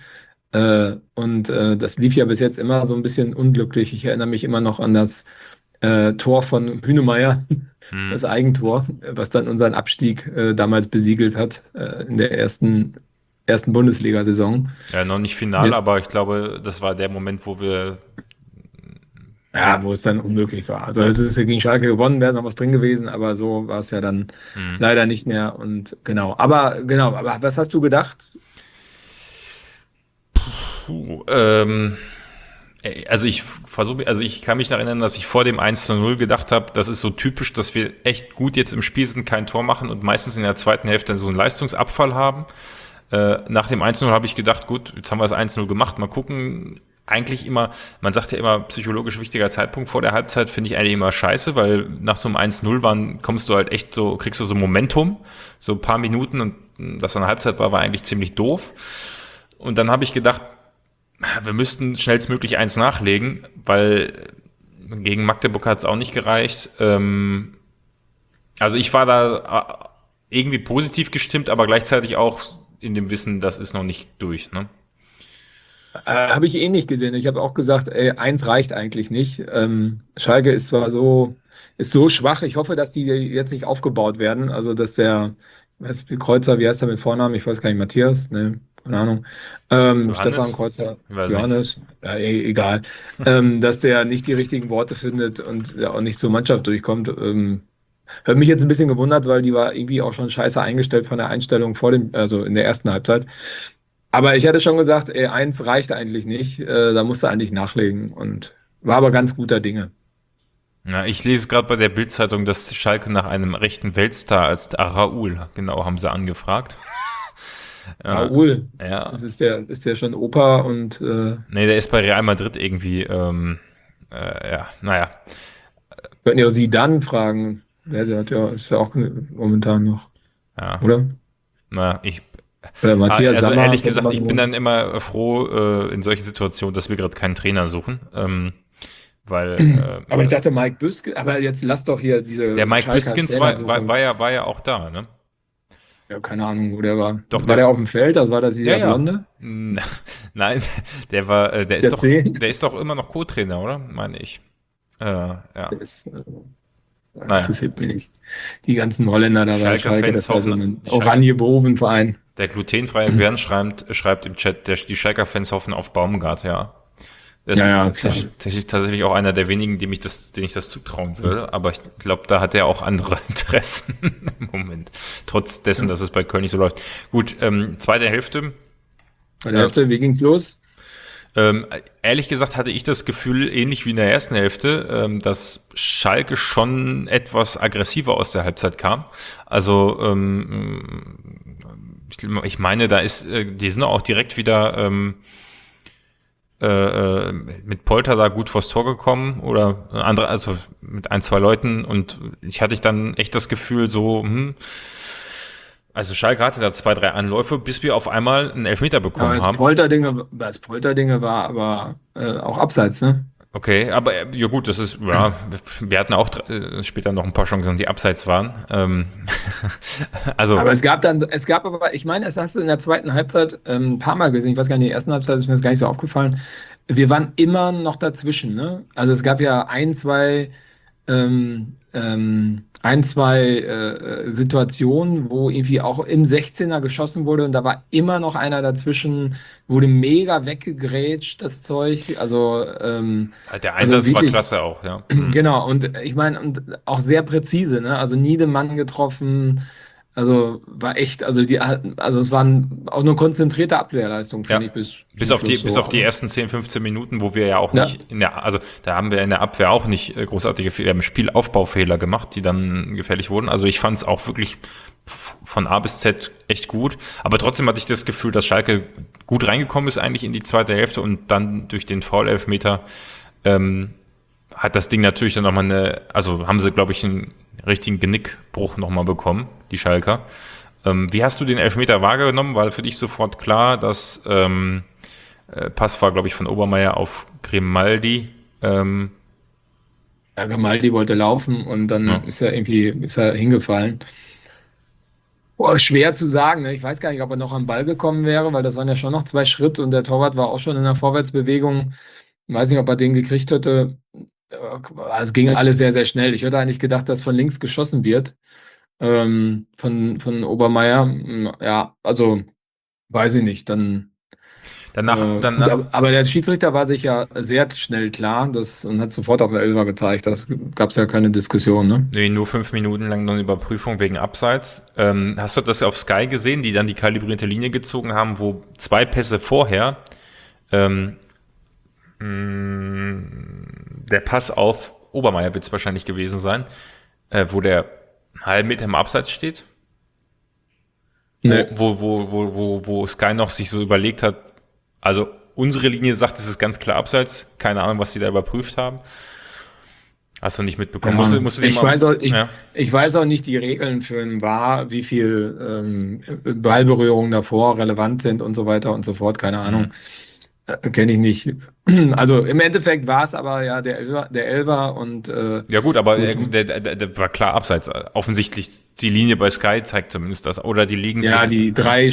[SPEAKER 2] Äh, und äh, das lief ja bis jetzt immer so ein bisschen unglücklich. Ich erinnere mich immer noch an das äh, Tor von Hünemeyer,
[SPEAKER 1] Hm.
[SPEAKER 2] das Eigentor, was dann unseren Abstieg äh, damals besiegelt hat, äh, in der ersten, ersten Bundesliga-Saison.
[SPEAKER 1] Ja, noch nicht final,
[SPEAKER 2] Mit,
[SPEAKER 1] aber ich glaube, das war der Moment, wo wir,
[SPEAKER 2] ja, wo es dann unmöglich war. Also
[SPEAKER 1] ja,
[SPEAKER 2] es ist ja gegen Schalke gewonnen, wäre noch was drin gewesen, aber so war es ja dann
[SPEAKER 1] hm.
[SPEAKER 2] leider nicht mehr. Und genau, aber genau, aber was hast du gedacht?
[SPEAKER 1] Puh, ähm, Ey, Also ich versuche, also ich kann mich noch erinnern, dass ich vor dem eins zu null gedacht habe, das ist so typisch, dass wir echt gut jetzt im Spiel sind, kein Tor machen und meistens in der zweiten Hälfte so einen Leistungsabfall haben. Äh, nach dem eins zu null habe ich gedacht, gut, jetzt haben wir das eins zu null gemacht, mal gucken. Eigentlich immer, man sagt ja immer, psychologisch wichtiger Zeitpunkt vor der Halbzeit, finde ich eigentlich immer scheiße, weil nach so einem eins zu null waren, kommst du halt echt so, kriegst du so Momentum, so ein paar Minuten und dass dann Halbzeit war, war eigentlich ziemlich doof. Und dann habe ich gedacht, wir müssten schnellstmöglich eins nachlegen, weil gegen Magdeburg hat es auch nicht gereicht. Ähm, also ich war da äh, irgendwie positiv gestimmt, aber gleichzeitig auch in dem Wissen, das ist noch nicht durch. Ne?
[SPEAKER 2] Äh, habe ich eh nicht gesehen. Ich habe auch gesagt, ey, eins reicht eigentlich nicht. Ähm, Schalke ist zwar so, ist so schwach. Ich hoffe, dass die jetzt nicht aufgebaut werden. Also, dass der, was, Kreuzer, wie heißt er mit Vornamen? Ich weiß gar nicht, Matthias, ne, keine Ahnung. Ähm, Stefan
[SPEAKER 1] Johannes?
[SPEAKER 2] Kreuzer,
[SPEAKER 1] Ich weiß nicht.
[SPEAKER 2] Johannes, ja, e egal. Ähm, dass der nicht die richtigen Worte findet und ja, auch nicht zur Mannschaft durchkommt. Ähm, hat mich jetzt ein bisschen gewundert, weil die war irgendwie auch schon scheiße eingestellt von der Einstellung vor dem, also in der ersten Halbzeit. Aber ich hatte schon gesagt, ey, eins reicht eigentlich nicht. Äh, da musst du eigentlich nachlegen und war aber ganz guter Dinge.
[SPEAKER 1] Ja, ich lese gerade bei der Bild-Zeitung, dass Schalke nach einem rechten Weltstar als Raoul, genau, haben sie angefragt. Ja,
[SPEAKER 2] Raoul,
[SPEAKER 1] ja.
[SPEAKER 2] das ist der, ist der schon Opa und äh,
[SPEAKER 1] Nee, der ist bei Real Madrid irgendwie, ähm, äh, ja, naja.
[SPEAKER 2] könnten ja auch sie dann fragen. Der der hat ja, ist ja auch momentan noch,
[SPEAKER 1] Ja,
[SPEAKER 2] oder?
[SPEAKER 1] na, ich,
[SPEAKER 2] Oder
[SPEAKER 1] ah,
[SPEAKER 2] Matthias
[SPEAKER 1] also
[SPEAKER 2] Sammer
[SPEAKER 1] ehrlich
[SPEAKER 2] könnte
[SPEAKER 1] gesagt,
[SPEAKER 2] man
[SPEAKER 1] ich bin
[SPEAKER 2] holen.
[SPEAKER 1] dann immer froh äh, in solchen Situationen, dass wir gerade keinen Trainer suchen, ähm, weil
[SPEAKER 2] Aber ich
[SPEAKER 1] äh,
[SPEAKER 2] dachte, Mike Büsk, aber jetzt lass doch hier
[SPEAKER 1] der
[SPEAKER 2] diese
[SPEAKER 1] Mike
[SPEAKER 2] Schalker
[SPEAKER 1] Biskins war, war,
[SPEAKER 2] Trainersuche.
[SPEAKER 1] war ja, war ja auch da, ne?
[SPEAKER 2] Ja, keine Ahnung, wo der war.
[SPEAKER 1] Doch,
[SPEAKER 2] War
[SPEAKER 1] der,
[SPEAKER 2] der auf dem Feld? Das war das
[SPEAKER 1] ja,
[SPEAKER 2] der
[SPEAKER 1] ja.
[SPEAKER 2] Blonde?
[SPEAKER 1] N- Nein, der war, äh, der ist
[SPEAKER 2] Der
[SPEAKER 1] doch,
[SPEAKER 2] zehn?
[SPEAKER 1] der ist doch immer noch Co-Trainer, oder? Meine ich. Äh, ja,
[SPEAKER 2] Der ist, äh,
[SPEAKER 1] naja.
[SPEAKER 2] interessiert mich nicht. Die ganzen Holländer da bei
[SPEAKER 1] Schalker
[SPEAKER 2] Schalke,
[SPEAKER 1] Fans
[SPEAKER 2] das war so
[SPEAKER 1] hoffen,
[SPEAKER 2] ein
[SPEAKER 1] die Schalker,
[SPEAKER 2] Oranje-Boven-Verein.
[SPEAKER 1] der glutenfreie Björn schreibt, schreibt im Chat, der, die Schalker Fans hoffen auf Baumgart, ja. Das
[SPEAKER 2] Ja,
[SPEAKER 1] ist
[SPEAKER 2] ja, klar.
[SPEAKER 1] tatsächlich, tatsächlich auch einer der wenigen, dem ich das, denen ich das zutrauen würde. Aber ich glaube, da hat er auch andere Interessen im Moment. Trotz dessen,
[SPEAKER 2] Ja.
[SPEAKER 1] dass es bei Köln nicht so läuft. Gut, ähm, zweite Hälfte.
[SPEAKER 2] Bei der
[SPEAKER 1] Äh,
[SPEAKER 2] Hälfte, wie ging's los?
[SPEAKER 1] ähm, ehrlich gesagt hatte ich das Gefühl, ähnlich wie in der ersten Hälfte, ähm, dass Schalke schon etwas aggressiver aus der Halbzeit kam. Also ähm, ich, ich meine, da ist, äh, die sind auch direkt wieder ähm, äh, äh, mit Polter da gut vors Tor gekommen oder andere, also mit ein, zwei Leuten und ich hatte dann echt das Gefühl so, hm, also Schalke hatte da zwei, drei Anläufe, bis wir auf einmal einen Elfmeter
[SPEAKER 2] Aber
[SPEAKER 1] bekommen
[SPEAKER 2] das
[SPEAKER 1] haben.
[SPEAKER 2] Polterdinge, das Polterdinge war aber äh, auch abseits, ne?
[SPEAKER 1] Okay, aber äh, ja gut, das ist, ja, wir hatten auch äh, später noch ein paar Chancen, die abseits waren. Ähm, also,
[SPEAKER 2] Aber es gab dann, es gab aber, ich meine, das hast du in der zweiten Halbzeit ähm, ein paar Mal gesehen. Ich weiß gar nicht, in der ersten Halbzeit ist mir das gar nicht so aufgefallen. Wir waren immer noch dazwischen, ne? Also es gab ja ein, zwei ähm, ähm, ein, zwei äh, Situationen, wo irgendwie auch im sechzehner geschossen wurde und da war immer noch einer dazwischen, wurde mega weggegrätscht, das Zeug. Also, ähm,
[SPEAKER 1] der
[SPEAKER 2] also
[SPEAKER 1] Einsatz war
[SPEAKER 2] wirklich,
[SPEAKER 1] klasse auch, ja. Mhm.
[SPEAKER 2] genau, und ich meine, und auch sehr präzise, ne? Also nie den Mann getroffen. Also war echt, also die, also es war ein, auch eine konzentrierte Abwehrleistung,
[SPEAKER 1] Ja.
[SPEAKER 2] finde ich, bis
[SPEAKER 1] Bis
[SPEAKER 2] zum
[SPEAKER 1] auf die,
[SPEAKER 2] Schluss
[SPEAKER 1] bis
[SPEAKER 2] so.
[SPEAKER 1] auf die ersten zehn, fünfzehn Minuten, wo wir ja auch
[SPEAKER 2] Ja,
[SPEAKER 1] nicht in der, also da haben wir in der Abwehr auch nicht äh, großartige Fehler, wir haben Spielaufbaufehler gemacht, die dann gefährlich wurden. Also ich fand es auch wirklich f- von A bis Z echt gut. Aber trotzdem hatte ich das Gefühl, dass Schalke gut reingekommen ist eigentlich in die zweite Hälfte und dann durch den Foul-Elfmeter ähm, hat das Ding natürlich dann nochmal eine, also haben sie, glaube ich, einen richtigen Genickbruch nochmal bekommen, die Schalker. Ähm, wie hast du den Elfmeter wahrgenommen? War für dich sofort klar, dass ähm, äh, Pass war, glaube ich, von Obermeier auf Grimaldi. Ähm,
[SPEAKER 2] ja, Grimaldi wollte laufen und
[SPEAKER 1] ja.
[SPEAKER 2] dann ist er irgendwie, ist er hingefallen. Boah, schwer zu sagen. Ne? Ich weiß gar nicht, ob er noch am Ball gekommen wäre, weil das waren ja schon noch zwei Schritte und der Torwart war auch schon in der Vorwärtsbewegung. Ich weiß nicht, ob er den gekriegt hätte. Es ging alles sehr, sehr schnell. Ich hätte eigentlich gedacht, dass von links geschossen wird. Ähm, von, von Obermeier. Ja, also weiß ich nicht. Dann.
[SPEAKER 1] Danach,
[SPEAKER 2] Äh, gut,
[SPEAKER 1] danach,
[SPEAKER 2] aber, aber der Schiedsrichter war sich ja sehr schnell klar das, und hat sofort auf den Elfer gezeigt. Das gab es ja keine Diskussion. Ne?
[SPEAKER 1] nee, nur fünf Minuten lang noch eine Überprüfung wegen Abseits. Ähm, hast du das auf Sky gesehen, die dann die kalibrierte Linie gezogen haben, wo zwei Pässe vorher ähm, mh, der Pass auf Obermeier wird es wahrscheinlich gewesen sein, äh, wo der einen halben Meter im Abseits steht?
[SPEAKER 2] Nee.
[SPEAKER 1] Wo, wo, wo, wo, wo Sky noch sich so überlegt hat, also unsere Linie sagt, es ist ganz klar Abseits. Keine Ahnung, was die da überprüft haben. Hast du nicht mitbekommen?
[SPEAKER 2] Ja,
[SPEAKER 1] musst du, musst du
[SPEAKER 2] ich,
[SPEAKER 1] mal,
[SPEAKER 2] weiß auch, ich,
[SPEAKER 1] ja.
[SPEAKER 2] ich weiß auch nicht die Regeln für ein V A R, wie viel ähm, Ballberührungen davor relevant sind und so weiter und so fort. Keine Ahnung.
[SPEAKER 1] Mhm.
[SPEAKER 2] Äh, Kenne ich nicht. Also im Endeffekt war es aber ja der Elfer, der Elfer und äh,
[SPEAKER 1] Ja gut, aber
[SPEAKER 2] gut.
[SPEAKER 1] der, der, der, der war klar Abseits. Offensichtlich die Linie bei Sky zeigt zumindest das. Oder die liegen
[SPEAKER 2] Ja,
[SPEAKER 1] so.
[SPEAKER 2] die drei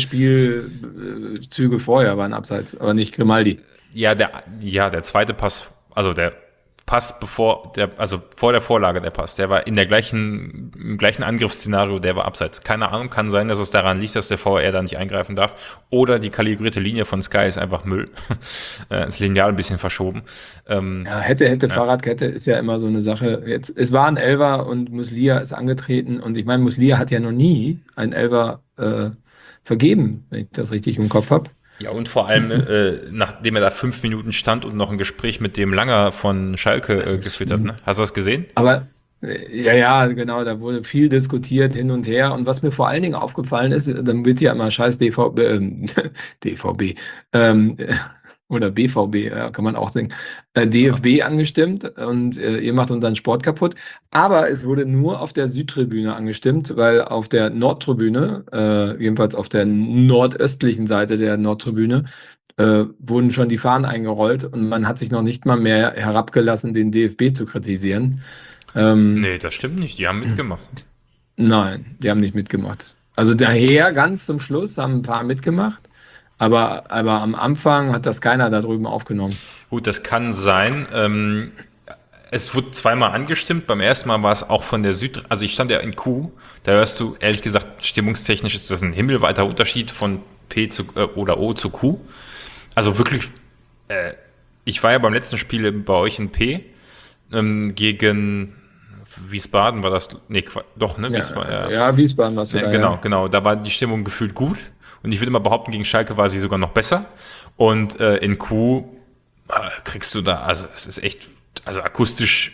[SPEAKER 2] Spielzüge vorher waren abseits, aber nicht Grimaldi.
[SPEAKER 1] Ja, der, ja, der zweite Pass, also der Pass bevor, der, also vor der Vorlage der Pass, der war in der gleichen, im gleichen Angriffsszenario, der war abseits. Keine Ahnung, kann sein, dass es daran liegt, dass der V A R da nicht eingreifen darf. Oder die kalibrierte Linie von Sky ist einfach Müll. Das Lineal ein bisschen verschoben. Ähm,
[SPEAKER 2] Ja, hätte, hätte,
[SPEAKER 1] Ja.
[SPEAKER 2] Fahrradkette ist ja immer so eine Sache. Jetzt, es war ein Elfer und Muslia ist angetreten und ich meine, Muslia hat ja noch nie einen Elfer äh, vergeben, wenn ich das richtig im Kopf habe.
[SPEAKER 1] Ja, und vor allem, äh, nachdem er da fünf Minuten stand und noch ein Gespräch mit dem Langer von Schalke
[SPEAKER 2] Das
[SPEAKER 1] äh,
[SPEAKER 2] ist-
[SPEAKER 1] geführt hat, ne? Hast du das gesehen?
[SPEAKER 2] Aber äh, ja, ja, genau, da wurde viel diskutiert hin und her. Und was mir vor allen Dingen aufgefallen ist, dann wird ja immer scheiß D V B, ähm, D V B, ähm, oder B V B, ja, kann man auch sagen, äh, D F B angestimmt und äh, ihr macht unseren Sport kaputt. Aber es wurde nur auf der Südtribüne angestimmt, weil auf der Nordtribüne, äh, jedenfalls auf der nordöstlichen Seite der Nordtribüne, äh, wurden schon die Fahnen eingerollt und man hat sich noch nicht mal mehr herabgelassen, den D F B zu kritisieren. Ähm,
[SPEAKER 1] Nee, das stimmt nicht. Die haben mitgemacht.
[SPEAKER 2] Nein, die haben nicht mitgemacht. Also daher ganz zum Schluss haben ein paar mitgemacht, aber, aber am Anfang hat das keiner da drüben aufgenommen.
[SPEAKER 1] Gut, das kann sein. Ähm, es wurde zweimal angestimmt. Beim ersten Mal war es auch von der Süd... Also ich stand ja in Q. Da hörst du, ehrlich gesagt, stimmungstechnisch ist das ein himmelweiter Unterschied von P zu, äh, oder O zu Q. Also wirklich... Äh, ich war ja beim letzten Spiel bei euch in P ähm, gegen Wiesbaden war das... Nee, Qua- doch, ne?
[SPEAKER 2] Ja,
[SPEAKER 1] Wiesbaden, ja.
[SPEAKER 2] ja, Wiesbaden warst du
[SPEAKER 1] Ja,
[SPEAKER 2] da,
[SPEAKER 1] genau,
[SPEAKER 2] ja.
[SPEAKER 1] genau. Da war die Stimmung gefühlt gut. Und ich würde mal behaupten, gegen Schalke war sie sogar noch besser. Und äh, in Q äh, kriegst du da, also es ist echt, also akustisch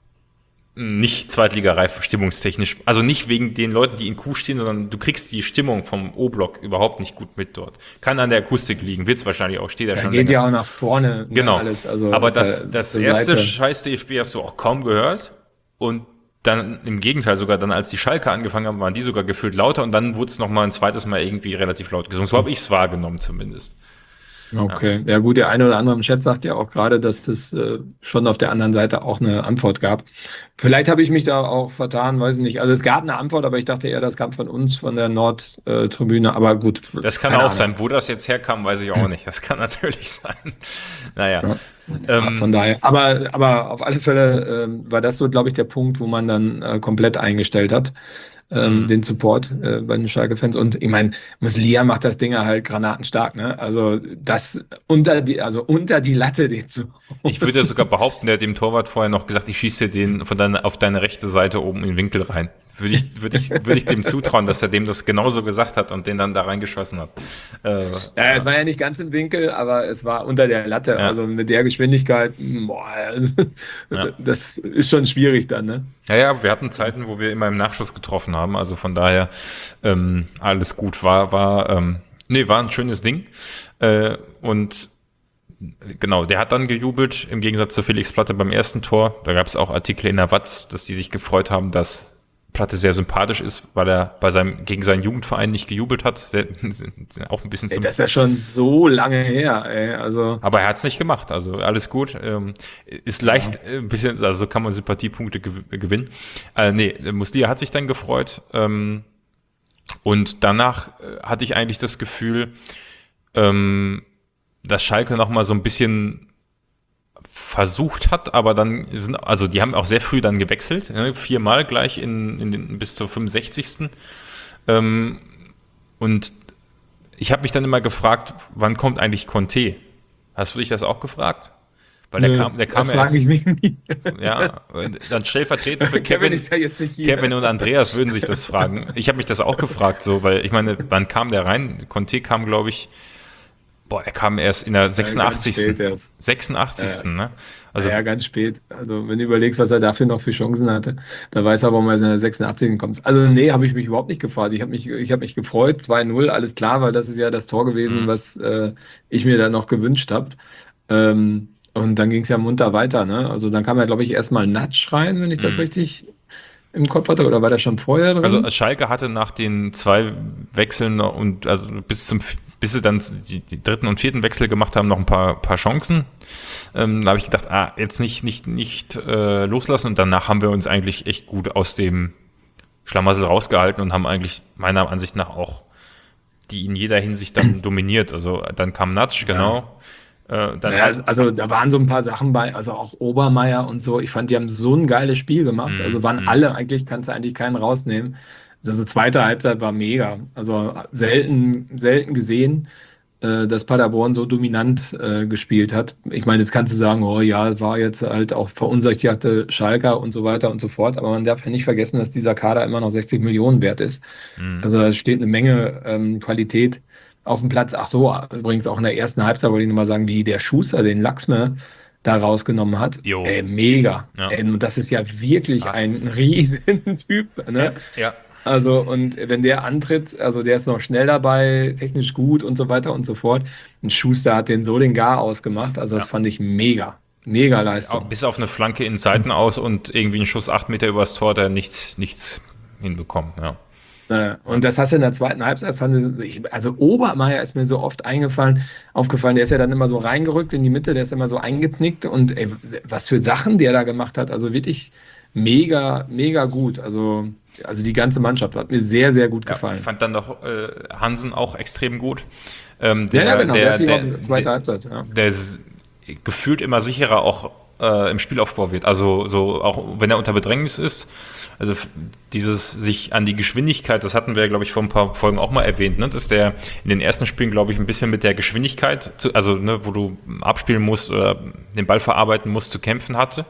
[SPEAKER 1] nicht zweitligareif stimmungstechnisch. Also nicht wegen den Leuten, die in Q stehen, sondern du kriegst die Stimmung vom O-Block überhaupt nicht gut mit dort. Kann an der Akustik liegen, wird es wahrscheinlich auch, steht da
[SPEAKER 2] Da
[SPEAKER 1] schon
[SPEAKER 2] geht
[SPEAKER 1] länger.
[SPEAKER 2] ja auch nach vorne, ne,
[SPEAKER 1] Genau.
[SPEAKER 2] alles. Also
[SPEAKER 1] Aber
[SPEAKER 2] ist
[SPEAKER 1] das,
[SPEAKER 2] ja
[SPEAKER 1] das
[SPEAKER 2] zur
[SPEAKER 1] erste
[SPEAKER 2] Seite.
[SPEAKER 1] scheiß D F B hast du auch kaum gehört. Und dann im Gegenteil sogar, dann als die Schalke angefangen haben, waren die sogar gefühlt lauter und dann wurde es nochmal ein zweites Mal irgendwie relativ laut gesungen. So habe ich es wahrgenommen zumindest.
[SPEAKER 2] Okay, ja gut, der eine oder andere im Chat sagt ja auch gerade, dass es äh, schon auf der anderen Seite auch eine Antwort gab. Vielleicht habe ich mich da auch vertan, weiß ich nicht. Also es gab eine Antwort, aber ich dachte eher, das kam von uns, von der Nordtribüne. Aber gut.
[SPEAKER 1] Das kann
[SPEAKER 2] keine
[SPEAKER 1] auch
[SPEAKER 2] Ahnung.
[SPEAKER 1] sein. Wo das jetzt herkam, weiß ich auch nicht. Das kann natürlich sein. Naja.
[SPEAKER 2] Ja.
[SPEAKER 1] Ähm,
[SPEAKER 2] Von daher, aber, aber auf alle Fälle ähm, war das so, glaube ich, der Punkt, wo man dann äh, komplett eingestellt hat, ähm,
[SPEAKER 1] Mhm.
[SPEAKER 2] den Support äh, bei den Schalke-Fans. Und ich meine, Muslia macht das Ding halt granatenstark, ne? Also das unter die, also unter die Latte den zu.
[SPEAKER 1] Ich würde sogar behaupten, der hat dem Torwart vorher noch gesagt, ich schieße den von deiner, auf deine rechte Seite oben in den Winkel rein. Würde ich, würde ich, würde ich dem zutrauen, dass er dem das genauso gesagt hat und den dann da reingeschossen hat. Äh,
[SPEAKER 2] Ja, es war ja nicht ganz im Winkel, aber es war unter der Latte.
[SPEAKER 1] Ja.
[SPEAKER 2] Also mit der Geschwindigkeit, boah, also,
[SPEAKER 1] Ja.
[SPEAKER 2] das ist schon schwierig dann, ne?
[SPEAKER 1] Ja, ja, wir hatten Zeiten, wo wir immer im Nachschuss getroffen haben, also von daher ähm, alles gut. War, war, ähm, nee, war ein schönes Ding. Äh, und genau, der hat dann gejubelt, im Gegensatz zu Felix Platte beim ersten Tor. Da gab es auch Artikel in der Watz, dass die sich gefreut haben, dass Platte sehr sympathisch ist, weil er bei seinem, gegen seinen Jugendverein nicht gejubelt hat. Sehr, auch ein bisschen
[SPEAKER 2] Ey,
[SPEAKER 1] zum,
[SPEAKER 2] das ist ja schon so lange her, ey. Also,
[SPEAKER 1] aber er hat es nicht gemacht, also alles gut. Ähm, ist leicht, äh, ein bisschen, also so kann man Sympathiepunkte gew gewinnen. Äh, nee, Muslia hat sich dann gefreut. Ähm, Und danach äh, hatte ich eigentlich das Gefühl, ähm, dass Schalke noch mal so ein bisschen versucht hat, aber dann sind, also die haben auch sehr früh dann gewechselt, ne, viermal gleich in, in den, bis zur fünfundsechzigsten. Ähm, und ich habe mich dann immer gefragt, wann kommt eigentlich Conte? Hast du dich das auch gefragt? Weil der
[SPEAKER 2] Nö,
[SPEAKER 1] kam, der kam
[SPEAKER 2] das frage ich mich nie.
[SPEAKER 1] ja, und dann stellvertretend für
[SPEAKER 2] Kevin
[SPEAKER 1] Kevin,
[SPEAKER 2] ist ja jetzt nicht hier.
[SPEAKER 1] Kevin und Andreas würden sich das fragen. Ich habe mich das auch gefragt, so, weil ich meine, wann kam der rein? Conte kam, glaube ich, boah, er kam erst in der sechsundachtzigsten.
[SPEAKER 2] Ja, erst.
[SPEAKER 1] sechsundachtzigsten.
[SPEAKER 2] Ja.
[SPEAKER 1] Ne? Also,
[SPEAKER 2] ja, ganz spät. Also, wenn du überlegst, was er dafür noch für Chancen hatte, da weiß er, warum er in der sechsundachtzigsten kommt. Also, nee, habe ich mich überhaupt nicht gefreut. Ich habe mich, ich hab mich gefreut, zwei null, alles klar, weil das ist ja das Tor gewesen,
[SPEAKER 1] Mhm.
[SPEAKER 2] was äh, ich mir dann noch gewünscht habe. Ähm, und dann ging es ja munter weiter. Ne? Also, dann kam ja, glaube ich, erstmal Natsch rein, wenn ich das
[SPEAKER 1] Mhm.
[SPEAKER 2] richtig im Kopf hatte, oder war der schon vorher drin?
[SPEAKER 1] also Schalke hatte nach den zwei Wechseln noch und also bis zum bis sie dann die, die dritten und vierten Wechsel gemacht haben, noch ein paar, paar Chancen. Ähm, da habe ich gedacht, ah, jetzt nicht, nicht, nicht äh, loslassen. Und danach haben wir uns eigentlich echt gut aus dem Schlamassel rausgehalten und haben eigentlich meiner Ansicht nach auch die in jeder Hinsicht dann dominiert. Also dann kam Natsch, genau. Ja. Äh, dann
[SPEAKER 2] ja, also da waren so ein paar Sachen bei, also auch Obermeier und so. Ich fand, die haben so ein geiles Spiel gemacht.
[SPEAKER 1] Mm,
[SPEAKER 2] Also waren
[SPEAKER 1] mm.
[SPEAKER 2] alle, eigentlich kannst du eigentlich keinen rausnehmen. Also zweite Halbzeit war mega. Also selten, selten gesehen, äh, dass Paderborn so dominant äh, gespielt hat. Ich meine, jetzt kannst du sagen, oh ja, war jetzt halt auch verunsicherte Schalker und so weiter und so fort. Aber man darf ja nicht vergessen, dass dieser Kader immer noch sechzig Millionen wert ist.
[SPEAKER 1] Mm.
[SPEAKER 2] Also da steht eine Menge ähm, Qualität auf dem Platz. Ach so, übrigens auch in der ersten Halbzeit wollte ich nochmal sagen, wie der Schuster den Lachsmer da rausgenommen hat.
[SPEAKER 1] Jo.
[SPEAKER 2] Ey, mega.
[SPEAKER 1] Ja.
[SPEAKER 2] Ey, und das ist ja wirklich
[SPEAKER 1] Ah.
[SPEAKER 2] ein Riesentyp. Ne?
[SPEAKER 1] Ja, ja.
[SPEAKER 2] Also, und wenn der antritt, also der ist noch schnell dabei, technisch gut und so weiter und so fort. Und Schuster hat den so den Gar ausgemacht. Also, das
[SPEAKER 1] Ja.
[SPEAKER 2] fand ich mega. Mega
[SPEAKER 1] Auch
[SPEAKER 2] Leistung.
[SPEAKER 1] bis auf eine Flanke in Seiten aus und irgendwie einen Schuss acht Meter übers Tor, der nichts, nichts hinbekommen. Ja.
[SPEAKER 2] Äh, Und das hast du in der zweiten Halbzeit, fand ich, also Obermeier ist mir so oft eingefallen, aufgefallen, der ist ja dann immer so reingerückt in die Mitte, der ist immer so eingeknickt und ey, was für Sachen der da gemacht hat, also wirklich mega, mega gut. Also, also die ganze Mannschaft hat mir sehr, sehr gut
[SPEAKER 1] Ja,
[SPEAKER 2] gefallen.
[SPEAKER 1] ich fand dann noch äh, Hansen auch extrem gut. Ähm,
[SPEAKER 2] Ja,
[SPEAKER 1] der,
[SPEAKER 2] ja, genau, der,
[SPEAKER 1] der,
[SPEAKER 2] hat sich
[SPEAKER 1] der,
[SPEAKER 2] auch zweite
[SPEAKER 1] der,
[SPEAKER 2] Halbzeit, ja.
[SPEAKER 1] der ist gefühlt immer sicherer auch äh, im Spielaufbau wird. Also so auch wenn er unter Bedrängnis ist. Also f- dieses sich an die Geschwindigkeit, das hatten wir, glaube ich, vor ein paar Folgen auch mal erwähnt, ne? Dass der in den ersten Spielen, glaube ich, ein bisschen mit der Geschwindigkeit, zu, also ne, wo du abspielen musst oder den Ball verarbeiten musst, zu kämpfen hatte.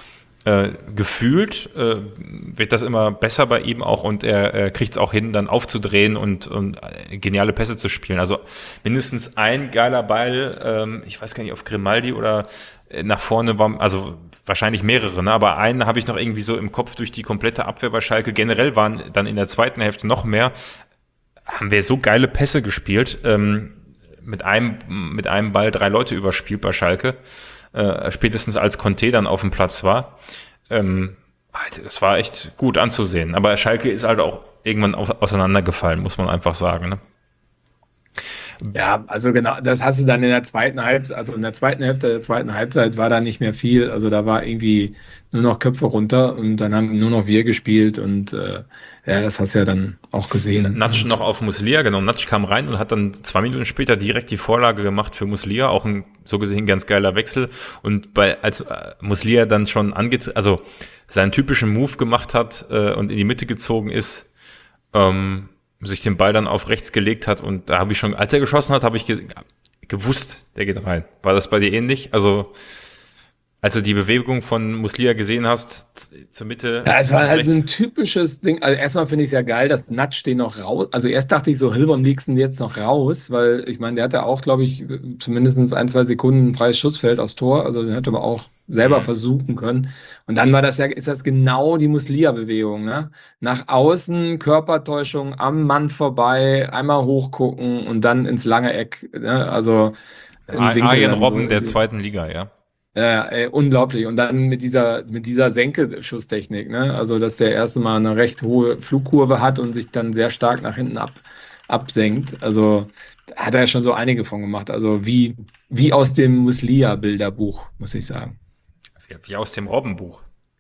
[SPEAKER 1] Äh, gefühlt äh, wird das immer besser bei ihm auch und er äh, kriegt es auch hin, dann aufzudrehen und, und äh, geniale Pässe zu spielen. Also mindestens ein geiler Ball, ähm, ich weiß gar nicht, auf Grimaldi oder äh, nach vorne war, also wahrscheinlich mehrere, ne? Aber einen habe ich noch irgendwie so im Kopf durch die komplette Abwehr bei Schalke. Generell waren dann in der zweiten Hälfte noch mehr, haben wir so geile Pässe gespielt, ähm, mit einem, mit einem Ball drei Leute überspielt bei Schalke. Äh, spätestens als Conte dann auf dem Platz war. Ähm, das war echt gut anzusehen. Aber Schalke ist halt auch irgendwann au- auseinandergefallen, muss man einfach sagen. Ne?
[SPEAKER 2] Ja, also genau, das hast du dann in der zweiten Halbzeit, also in der zweiten Hälfte der zweiten Halbzeit war da nicht mehr viel. Also da war irgendwie nur noch Köpfe runter und dann haben nur noch wir gespielt und äh, ja, das hast du ja dann auch gesehen.
[SPEAKER 1] Natsch
[SPEAKER 2] Und,
[SPEAKER 1] noch auf Muslia, genau. Natsch kam rein und hat dann zwei Minuten später direkt die Vorlage gemacht für Muslia. Auch ein so gesehen ganz geiler Wechsel. Und bei als äh, Muslia dann schon ange also seinen typischen Move gemacht hat äh, und in die Mitte gezogen ist, ähm, sich den Ball dann auf rechts gelegt hat und da habe ich schon, als er geschossen hat, habe ich ge gewusst, der geht rein. War das bei dir ähnlich? Also als du die Bewegung von Muslia gesehen hast, z- zur Mitte.
[SPEAKER 2] Ja, es war halt
[SPEAKER 1] rechts.
[SPEAKER 2] so ein typisches Ding. Also erstmal finde ich es ja geil, dass Natsch den noch raus. Also erst dachte ich so, Hilber am liegsten jetzt noch raus, weil ich meine, der hatte auch, glaube ich, zumindest ein, zwei Sekunden ein freies Schussfeld aufs Tor. Also den hätte man auch selber
[SPEAKER 1] Mhm.
[SPEAKER 2] versuchen können. Und dann war das ja, ist das genau die Muslia-Bewegung, ne? Nach außen, Körpertäuschung, am Mann vorbei, einmal hochgucken und dann ins lange Eck. Ne? Also im Winkel
[SPEAKER 1] Arjen
[SPEAKER 2] dann so
[SPEAKER 1] Robben der
[SPEAKER 2] in die-
[SPEAKER 1] zweiten Liga, ja.
[SPEAKER 2] Ja, ey, unglaublich. Und dann mit dieser, mit dieser Senke-Schusstechnik, ne? Also, dass der erste Mal eine recht hohe Flugkurve hat und sich dann sehr stark nach hinten ab, absenkt. Also, da hat er ja schon so einige von gemacht. Also, wie, wie aus dem Muslia-Bilderbuch, muss ich sagen.
[SPEAKER 1] Wie, wie aus dem Robbenbuch.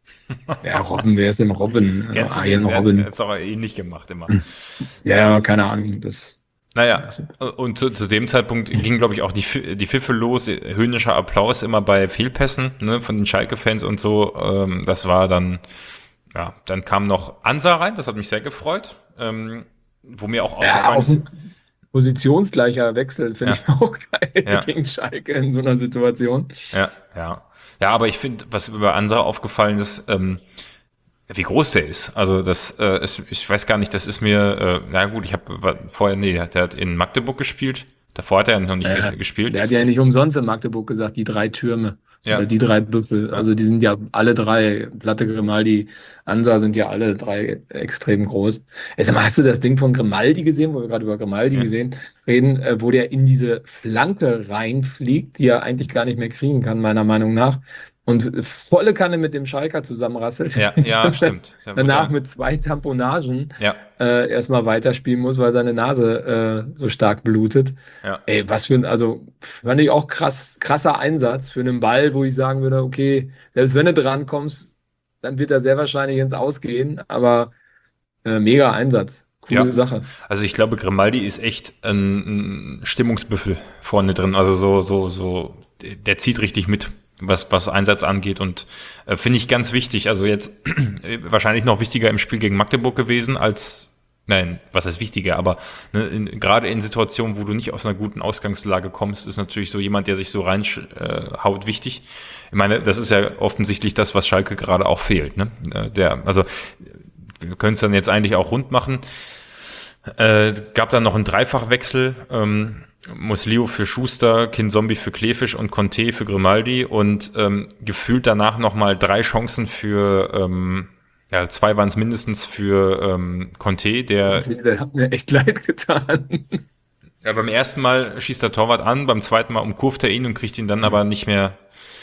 [SPEAKER 2] Ja, Robben, wer ist denn Robben? Äh,
[SPEAKER 1] Kennst du den?
[SPEAKER 2] Arjen
[SPEAKER 1] Der
[SPEAKER 2] Robben.
[SPEAKER 1] hat es auch ähnlich gemacht immer.
[SPEAKER 2] Hm. Ja, ja, keine Ahnung. Das,
[SPEAKER 1] Naja,
[SPEAKER 2] das
[SPEAKER 1] und zu, zu dem Zeitpunkt ging, glaube ich, auch die, Pfi- die Pfiffe los, höhnischer Applaus immer bei Fehlpässen, ne, von den Schalke-Fans und so. Ähm, das war dann, ja, dann kam noch Ansa rein, das hat mich sehr gefreut. Ähm, wo mir auch
[SPEAKER 2] ja,
[SPEAKER 1] aufgefallen
[SPEAKER 2] auch
[SPEAKER 1] ist,
[SPEAKER 2] ein positionsgleicher Wechsel finde
[SPEAKER 1] ja,
[SPEAKER 2] ich auch geil
[SPEAKER 1] ja,
[SPEAKER 2] gegen Schalke in so einer Situation.
[SPEAKER 1] ja, ja. Ja, aber ich finde, was über Ansa aufgefallen ist, ähm, wie groß der ist. Also das äh, ist, ich weiß gar nicht, das ist mir, äh, na gut, ich habe vorher, nee, der hat in Magdeburg gespielt. Davor hat er noch nicht
[SPEAKER 2] Äh,
[SPEAKER 1] ges- gespielt.
[SPEAKER 2] Der hat ja nicht umsonst in Magdeburg gesagt, die drei Türme
[SPEAKER 1] Ja,
[SPEAKER 2] oder die drei Büffel.
[SPEAKER 1] ja,
[SPEAKER 2] Also die sind ja alle drei, Platte, Grimaldi, Ansa sind ja alle drei extrem groß. Jetzt sag mal, hast du das Ding von Grimaldi gesehen, wo wir gerade über Grimaldi
[SPEAKER 1] ja.
[SPEAKER 2] gesehen reden, äh, wo der in diese Flanke reinfliegt, die er eigentlich gar nicht mehr kriegen kann, meiner Meinung nach. Und volle Kanne mit dem Schalker zusammenrasselt.
[SPEAKER 1] Ja, ja, stimmt. Da wurde
[SPEAKER 2] Danach
[SPEAKER 1] er-
[SPEAKER 2] mit zwei Tamponagen
[SPEAKER 1] Ja,
[SPEAKER 2] äh, erstmal weiterspielen muss, weil seine Nase äh, so stark blutet.
[SPEAKER 1] ja,
[SPEAKER 2] Ey, was für ein, also fand ich auch krass, krasser Einsatz für einen Ball, wo ich sagen würde, okay, selbst wenn du dran kommst, dann wird er sehr wahrscheinlich ins Ausgehen, aber äh, mega Einsatz.
[SPEAKER 1] ja.
[SPEAKER 2] Coole Sache.
[SPEAKER 1] Also ich glaube, Grimaldi ist echt ein, ein Stimmungsbüffel vorne drin. Also so, so, so, der der zieht richtig mit, was, was Einsatz angeht und äh, finde ich ganz wichtig. Also jetzt wahrscheinlich noch wichtiger im Spiel gegen Magdeburg gewesen als, nein, was heißt wichtiger, aber ne, in, gerade in Situationen, wo du nicht aus einer guten Ausgangslage kommst, ist natürlich so jemand, der sich so reinhaut, wichtig. Ich meine, das ist ja offensichtlich das, was Schalke gerade auch fehlt. Ne? Äh, Der, also wir können es dann jetzt eigentlich auch rund machen. Äh, gab dann noch einen Dreifachwechsel. Ähm, Muslio für Schuster, Kinzombie für Klefisch und Conte für Grimaldi und ähm, gefühlt danach nochmal drei Chancen für, ähm, ja, zwei waren es mindestens für ähm, Conte, der
[SPEAKER 2] Der hat mir echt leid getan.
[SPEAKER 1] ja, beim ersten Mal schießt der Torwart an, beim zweiten Mal umkurvt er ihn und kriegt ihn dann aber nicht mehr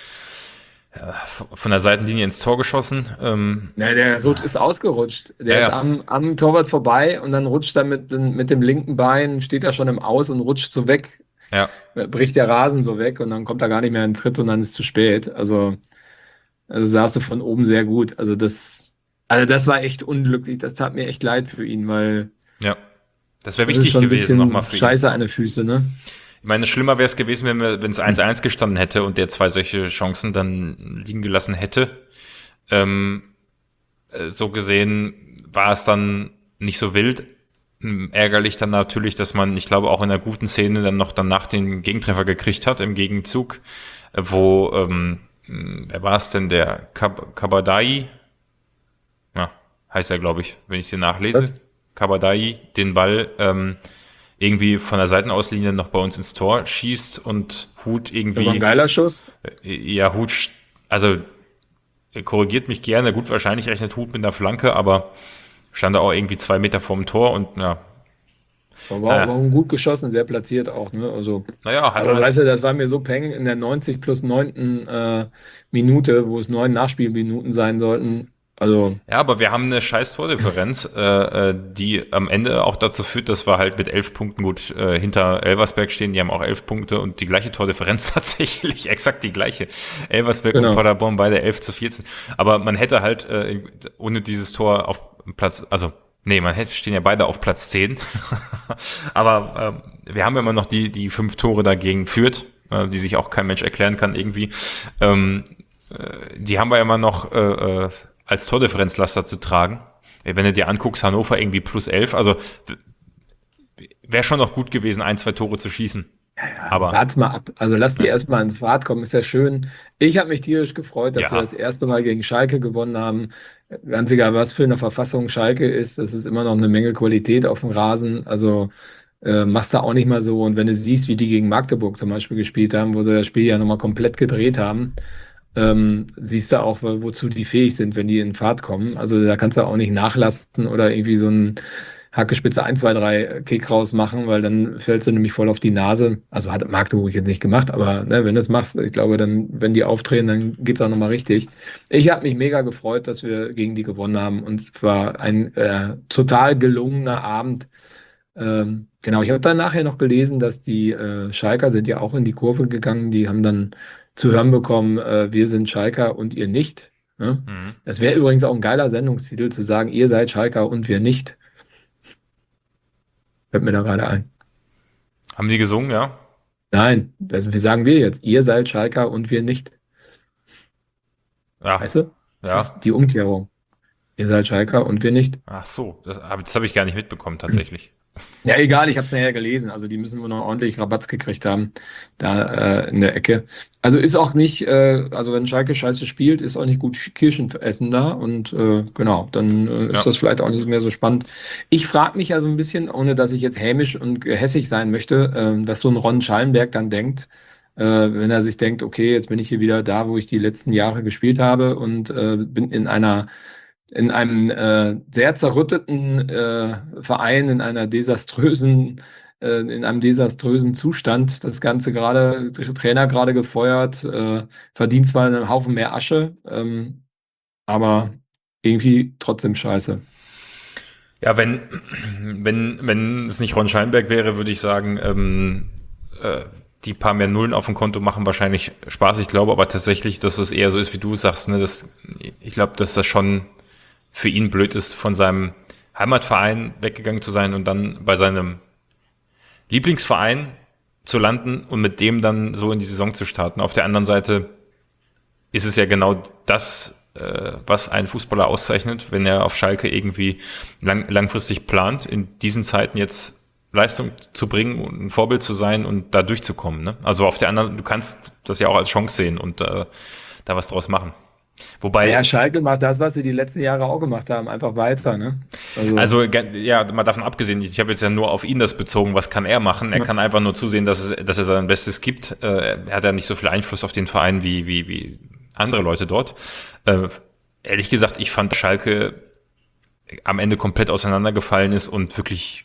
[SPEAKER 1] ja, von der Seitenlinie ins Tor geschossen. Ähm,
[SPEAKER 2] Ja, der Rutsch ist ausgerutscht. Der
[SPEAKER 1] Ja,
[SPEAKER 2] ist
[SPEAKER 1] ja.
[SPEAKER 2] am, am Torwart vorbei und dann rutscht er mit, dem- mit dem linken Bein, steht er schon im Aus und rutscht so weg.
[SPEAKER 1] ja,
[SPEAKER 2] Bricht der Rasen so weg und dann kommt er gar nicht mehr in den Tritt und dann ist es zu spät. Also, also saß du von oben sehr gut. Also das, also das war echt unglücklich. Das tat mir echt leid für ihn, weil
[SPEAKER 1] ja. Das wäre
[SPEAKER 2] das ist
[SPEAKER 1] wichtig
[SPEAKER 2] schon ein
[SPEAKER 1] gewesen
[SPEAKER 2] bisschen
[SPEAKER 1] nochmal für ihn.
[SPEAKER 2] scheiße an den Füßen, ne?
[SPEAKER 1] Ich meine, schlimmer wäre es gewesen, wenn wir, wenn es eins eins gestanden hätte und der zwei solche Chancen dann liegen gelassen hätte. Ähm, äh, so gesehen war es dann nicht so wild. Ähm, Ärgerlich dann natürlich, dass man, ich glaube, auch in einer guten Szene dann noch danach den Gegentreffer gekriegt hat im Gegenzug, äh, wo, ähm, mh, wer war es denn, der Kab Kabadai? Ja, heißt er, glaube ich, wenn ich den nachlese.
[SPEAKER 2] Was?
[SPEAKER 1] Kabadai den Ball ähm, irgendwie von der Seitenauslinie noch bei uns ins Tor schießt und Hut
[SPEAKER 2] Das war ein
[SPEAKER 1] irgendwie,
[SPEAKER 2] geiler Schuss.
[SPEAKER 1] äh, ja, Hut, sch- also er korrigiert mich gerne, gut, wahrscheinlich rechnet Hut mit einer Flanke, aber stand er auch irgendwie zwei Meter vorm Tor und ja,
[SPEAKER 2] War,
[SPEAKER 1] naja,
[SPEAKER 2] war auch gut geschossen, sehr platziert auch, ne? Also,
[SPEAKER 1] naja, hat
[SPEAKER 2] aber
[SPEAKER 1] er,
[SPEAKER 2] weißt du, das war mir so peng in der neunzig plus neunten Äh, Minute, wo es neun Nachspielminuten sein sollten. Also,
[SPEAKER 1] ja, aber wir haben eine scheiß Tordifferenz, äh, äh, die am Ende auch dazu führt, dass wir halt mit elf Punkten gut äh, hinter Elversberg stehen. Die haben auch elf Punkte und die gleiche Tordifferenz tatsächlich, exakt die gleiche. Elversberg und
[SPEAKER 2] genau.
[SPEAKER 1] Paderborn beide elf zu vierzehn. Aber man hätte halt äh, ohne dieses Tor auf Platz, also nee, man hätte stehen ja beide auf Platz zehn. Aber ähm, wir haben ja immer noch die die fünf Tore dagegen führt, äh, die sich auch kein Mensch erklären kann irgendwie. Ähm, äh, die haben wir ja immer noch äh, äh, als Tordifferenzlaster zu tragen. Ey, wenn du dir anguckst, Hannover irgendwie plus elf, also wäre schon noch gut gewesen, ein, zwei Tore zu schießen. Aber
[SPEAKER 2] Wart's mal ab. Also lass die
[SPEAKER 1] ja,
[SPEAKER 2] erstmal ins Fahrt kommen, ist ja schön. Ich habe mich tierisch gefreut, dass wir
[SPEAKER 1] ja,
[SPEAKER 2] das erste Mal gegen Schalke gewonnen haben. Ganz egal, was für eine Verfassung Schalke ist, das ist immer noch eine Menge Qualität auf dem Rasen. Also äh, machst du auch nicht mal so. Und wenn du siehst, wie die gegen Magdeburg zum Beispiel gespielt haben, wo sie das Spiel ja nochmal komplett gedreht haben, ähm, siehst du auch, wo- wozu die fähig sind, wenn die in Fahrt kommen. Also da kannst du auch nicht nachlassen oder irgendwie so ein Hackespitze eins, zwei, drei Kick rausmachen, weil dann fällst du nämlich voll auf die Nase. Also hat Magdeburg jetzt nicht gemacht, aber ne, wenn du es machst, ich glaube, dann, wenn die aufdrehen, dann geht's auch nochmal richtig. Ich habe mich mega gefreut, dass wir gegen die gewonnen haben und es war ein äh, total gelungener Abend. Ähm, genau, ich habe dann nachher noch gelesen, dass die äh, Schalker sind ja auch in die Kurve gegangen, die haben dann zu hören bekommen, äh, wir sind Schalker und ihr nicht. Ne?
[SPEAKER 1] Mhm.
[SPEAKER 2] Das wäre übrigens auch ein geiler Sendungstitel, zu sagen, ihr seid Schalker und wir nicht. Fällt mir da gerade ein.
[SPEAKER 1] Haben die gesungen, ja?
[SPEAKER 2] Nein, das, wie sagen wir jetzt? Ihr seid Schalker und wir nicht.
[SPEAKER 1] Ja,
[SPEAKER 2] Weißt du? Das ist
[SPEAKER 1] ja.
[SPEAKER 2] die Umkehrung. Ihr seid Schalker und wir nicht.
[SPEAKER 1] Ach so, das habe das hab ich gar nicht mitbekommen, tatsächlich.
[SPEAKER 2] Ja, egal, ich habe es nachher gelesen. Also die müssen wohl noch ordentlich Rabatz gekriegt haben, da äh, in der Ecke. Also ist auch nicht, äh, also wenn Schalke scheiße spielt, ist auch nicht gut Kirschen essen da. Und äh, genau, dann äh, ist
[SPEAKER 1] Ja.
[SPEAKER 2] das vielleicht auch nicht mehr so spannend. Ich frage mich ja so ein bisschen, ohne dass ich jetzt hämisch und gehässig sein möchte, äh, was so ein Ron Schallenberg dann denkt, äh, wenn er sich denkt, okay, jetzt bin ich hier wieder da, wo ich die letzten Jahre gespielt habe und äh, bin in einer in einem äh, sehr zerrütteten äh, Verein, in einer desaströsen, äh, in einem desaströsen Zustand. Das Ganze gerade, Trainer gerade gefeuert, äh, verdient zwar einen Haufen mehr Asche, ähm, aber irgendwie trotzdem scheiße.
[SPEAKER 1] Ja, wenn, wenn, wenn es nicht Ron Scheinberg wäre, würde ich sagen, ähm, äh, die paar mehr Nullen auf dem Konto machen wahrscheinlich Spaß. Ich glaube aber tatsächlich, dass es eher so ist, wie du sagst, ne, dass, ich glaube, dass das schon für ihn blöd ist, von seinem Heimatverein weggegangen zu sein und dann bei seinem Lieblingsverein zu landen und mit dem dann so in die Saison zu starten. Auf der anderen Seite ist es ja genau das, äh, was einen Fußballer auszeichnet, wenn er auf Schalke irgendwie lang, langfristig plant, in diesen Zeiten jetzt Leistung zu bringen und ein Vorbild zu sein und da durchzukommen. Ne? Also auf der anderen, du kannst das ja auch als Chance sehen und äh, da was draus machen. Wobei,
[SPEAKER 2] Ja, Schalke macht das, was sie die letzten Jahre auch gemacht haben, einfach weiter, ne? Also,
[SPEAKER 1] also ja, mal davon abgesehen, ich habe jetzt ja nur auf ihn das bezogen, was kann er machen? Er
[SPEAKER 2] ja.
[SPEAKER 1] kann einfach nur zusehen, dass, es, dass er sein Bestes gibt. Äh, er hat ja nicht so viel Einfluss auf den Verein wie, wie, wie andere Leute dort. Äh, ehrlich gesagt, ich fand Schalke am Ende komplett auseinandergefallen ist und wirklich,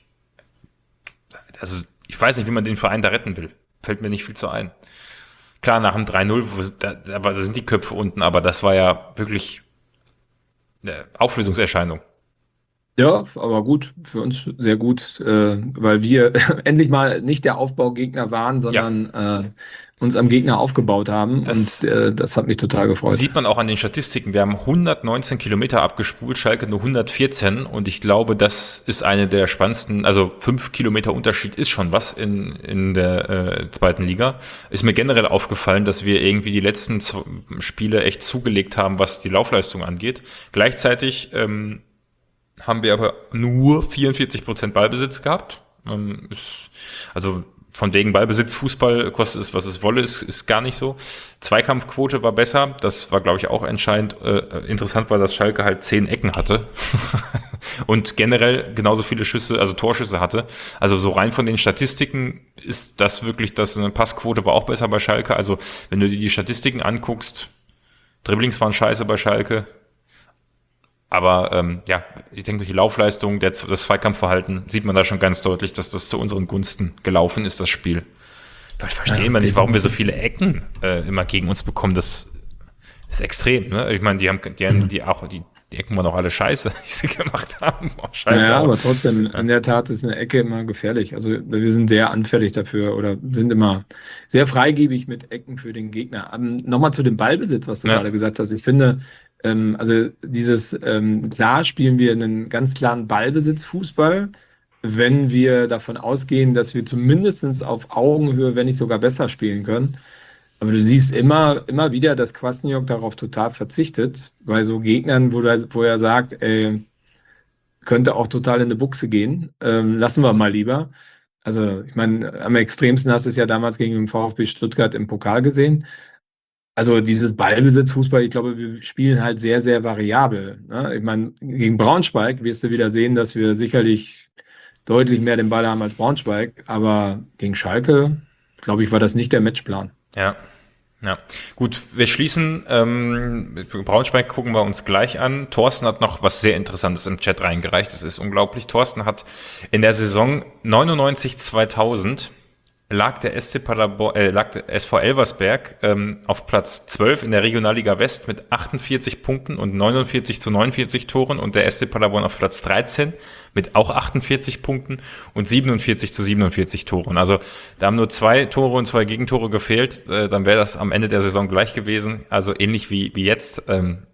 [SPEAKER 1] also ich weiß nicht, wie man den Verein da retten will. Fällt mir nicht viel zu ein. Klar, nach dem drei null, da, da sind die Köpfe unten, aber das war ja wirklich eine Auflösungserscheinung.
[SPEAKER 2] Ja, aber gut, für uns sehr gut, äh, weil wir endlich mal nicht der Aufbaugegner waren, sondern äh, uns am Gegner aufgebaut haben.
[SPEAKER 1] Das
[SPEAKER 2] und äh, das hat mich total gefreut.
[SPEAKER 1] sieht man auch an den Statistiken. Wir haben hundertneunzehn Kilometer abgespult, Schalke nur hundertvierzehn und ich glaube, das ist eine der spannendsten, also fünf Kilometer Unterschied ist schon was in, in der äh, zweiten Liga. Ist mir generell aufgefallen, dass wir irgendwie die letzten Z- Spiele echt zugelegt haben, was die Laufleistung angeht. Gleichzeitig ähm, haben wir aber nur vierundvierzig Prozent Ballbesitz gehabt. Ähm, ist, also von wegen Ballbesitz, Fußball kostet es, was es wolle, ist, ist gar nicht so. Zweikampfquote war besser, das war, glaube ich, auch entscheidend. Äh, interessant war, dass Schalke halt zehn Ecken hatte und generell genauso viele Schüsse, also Torschüsse hatte. Also so rein von den Statistiken ist das wirklich, das eine Passquote war auch besser bei Schalke. Also wenn du dir die Statistiken anguckst, Dribblings waren scheiße bei Schalke. Aber ähm, ja, ich denke, die Laufleistung, der, das Zweikampfverhalten, sieht man da schon ganz deutlich, dass das zu unseren Gunsten gelaufen ist, das Spiel. Ich verstehe
[SPEAKER 2] Ja,
[SPEAKER 1] immer nicht, warum wir so
[SPEAKER 2] definitiv.
[SPEAKER 1] viele Ecken äh, immer gegen uns bekommen. Das ist extrem. Ne? Ich meine, die haben, die, haben die auch die, die Ecken waren auch alle scheiße, die sie gemacht haben. Oh, Schalke
[SPEAKER 2] Naja,
[SPEAKER 1] auch.
[SPEAKER 2] aber trotzdem, in der Tat ist eine Ecke immer gefährlich. Also wir sind sehr anfällig dafür oder sind immer sehr freigebig mit Ecken für den Gegner. Ähm, nochmal zu dem Ballbesitz, was du
[SPEAKER 1] Ja.
[SPEAKER 2] gerade gesagt hast. Ich finde, ähm, also dieses, ähm, klar spielen wir einen ganz klaren Ballbesitzfußball, wenn wir davon ausgehen, dass wir zumindest auf Augenhöhe, wenn nicht sogar besser spielen können. Aber du siehst immer, immer wieder, dass Kwasniok darauf total verzichtet, bei so Gegnern, wo, er, wo er sagt, ey, könnte auch total in die Buchse gehen. Ähm, lassen wir mal lieber. Also, ich meine, am extremsten hast du es ja damals gegen den VfB Stuttgart im Pokal gesehen. Also dieses Ballbesitzfußball, ich glaube, wir spielen halt sehr, sehr variabel. Ne? Ich meine, gegen Braunschweig wirst du wieder sehen, dass wir sicherlich deutlich mehr den Ball haben als Braunschweig, aber gegen Schalke, glaube ich, war das nicht der Matchplan.
[SPEAKER 1] Ja. Ja, gut, wir schließen, ähm, für Braunschweig gucken wir uns gleich an. Thorsten hat noch was sehr Interessantes im Chat reingereicht, das ist unglaublich. Thorsten hat in der Saison neunundneunzig zweitausend lag der S C Paderborn, äh, lag der S V Elversberg ähm, auf Platz zwölf in der Regionalliga West mit achtundvierzig Punkten und neunundvierzig zu neunundvierzig Toren und der S C Paderborn auf Platz dreizehn mit auch achtundvierzig Punkten und siebenundvierzig zu siebenundvierzig Toren. Also da haben nur zwei Tore und zwei Gegentore gefehlt, äh, dann wäre das am Ende der Saison gleich gewesen. Also ähnlich wie, wie jetzt. Ähm,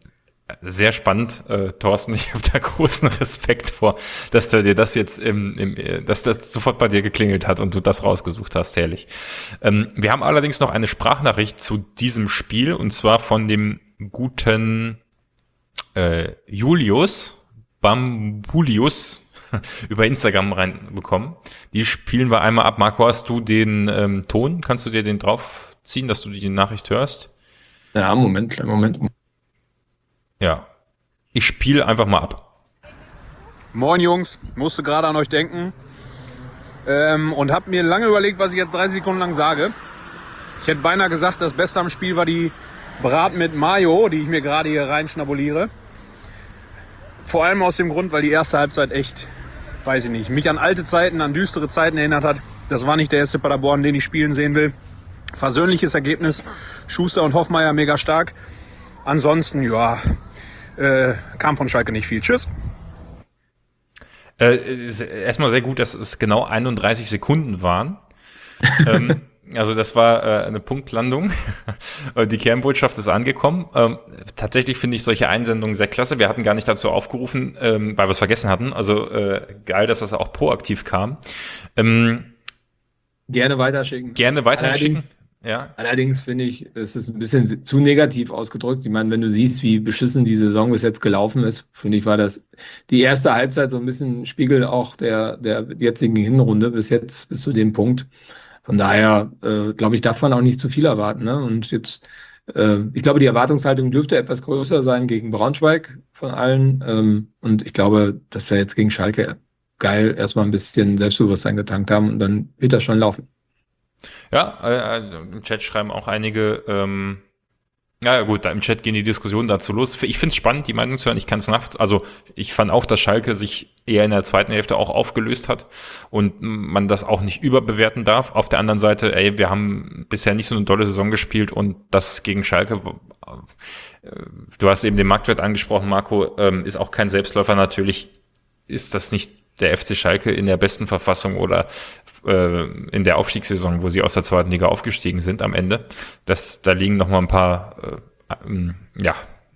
[SPEAKER 1] Sehr spannend, äh, Thorsten. Ich habe da großen Respekt vor, dass du dir das jetzt im, im, dass das sofort bei dir geklingelt hat und du das rausgesucht hast. Herrlich. Ähm, wir haben allerdings noch eine Sprachnachricht zu diesem Spiel und zwar von dem guten äh, Julius Bambulius über Instagram reinbekommen. Die spielen wir einmal ab. Marco, hast du den ähm, Ton? Kannst du dir den draufziehen, dass du die Nachricht hörst?
[SPEAKER 2] Ja, Moment, kleinen Moment.
[SPEAKER 1] Ja, ich spiele einfach mal ab.
[SPEAKER 3] Moin Jungs, musste gerade an euch denken ähm, und habe mir lange überlegt, was ich jetzt dreißig Sekunden lang sage. Ich hätte beinahe gesagt, das Beste am Spiel war die Brat mit Mayo, die ich mir gerade hier reinschnabuliere. Vor allem aus dem Grund, weil die erste Halbzeit echt, weiß ich nicht, mich an alte Zeiten, an düstere Zeiten erinnert hat. Das war nicht der erste Paderborn, den ich spielen sehen will. Versöhnliches Ergebnis, Schuster und Hoffmeier mega stark. Ansonsten, ja... Äh, kam von Schalke nicht viel. Tschüss.
[SPEAKER 1] Äh, erstmal sehr gut, dass es genau einunddreißig Sekunden waren. ähm, also das war äh, eine Punktlandung. Die Kernbotschaft ist angekommen. Ähm, tatsächlich finde ich solche Einsendungen sehr klasse. Wir hatten gar nicht dazu aufgerufen, ähm, weil wir es vergessen hatten. Also äh, geil, dass das auch proaktiv kam. Ähm,
[SPEAKER 2] gerne weiterschicken.
[SPEAKER 1] Gerne weiterschicken.
[SPEAKER 2] Allerdings,
[SPEAKER 1] ja.
[SPEAKER 2] Allerdings finde ich, es ist ein bisschen zu negativ ausgedrückt. Ich meine, wenn du siehst, wie beschissen die Saison bis jetzt gelaufen ist, finde ich, war das die erste Halbzeit so ein bisschen Spiegel auch der, der jetzigen Hinrunde bis jetzt, bis zu dem Punkt. Von daher, äh, glaube ich, darf man auch nicht zu viel erwarten. Ne? Und jetzt, äh, ich glaube, die Erwartungshaltung dürfte etwas größer sein gegen Braunschweig von allen. Ähm, und ich glaube, dass wir jetzt gegen Schalke geil erstmal ein bisschen Selbstbewusstsein getankt haben und dann wird das schon laufen.
[SPEAKER 1] Ja, äh, im Chat schreiben auch einige, ähm, ja gut, da im Chat gehen die Diskussionen dazu los. Ich finde es spannend, die Meinung zu hören. Ich kann es nach, also ich fand auch, dass Schalke sich eher in der zweiten Hälfte auch aufgelöst hat und man das auch nicht überbewerten darf. Auf der anderen Seite, ey, wir haben bisher nicht so eine tolle Saison gespielt und das gegen Schalke, äh, du hast eben den Marktwert angesprochen, Marco, ähm, ist auch kein Selbstläufer. Natürlich ist das nicht der F C Schalke in der besten Verfassung oder äh, in der Aufstiegssaison, wo sie aus der zweiten Liga aufgestiegen sind am Ende. Das, da liegen noch mal ein paar, äh, ähm, ja,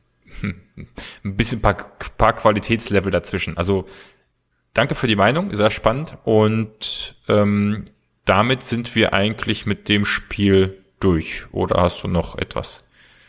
[SPEAKER 1] ein bisschen paar, paar Qualitätslevel dazwischen. Also danke für die Meinung, sehr spannend und ähm, damit sind wir eigentlich mit dem Spiel durch. Oder hast du noch etwas?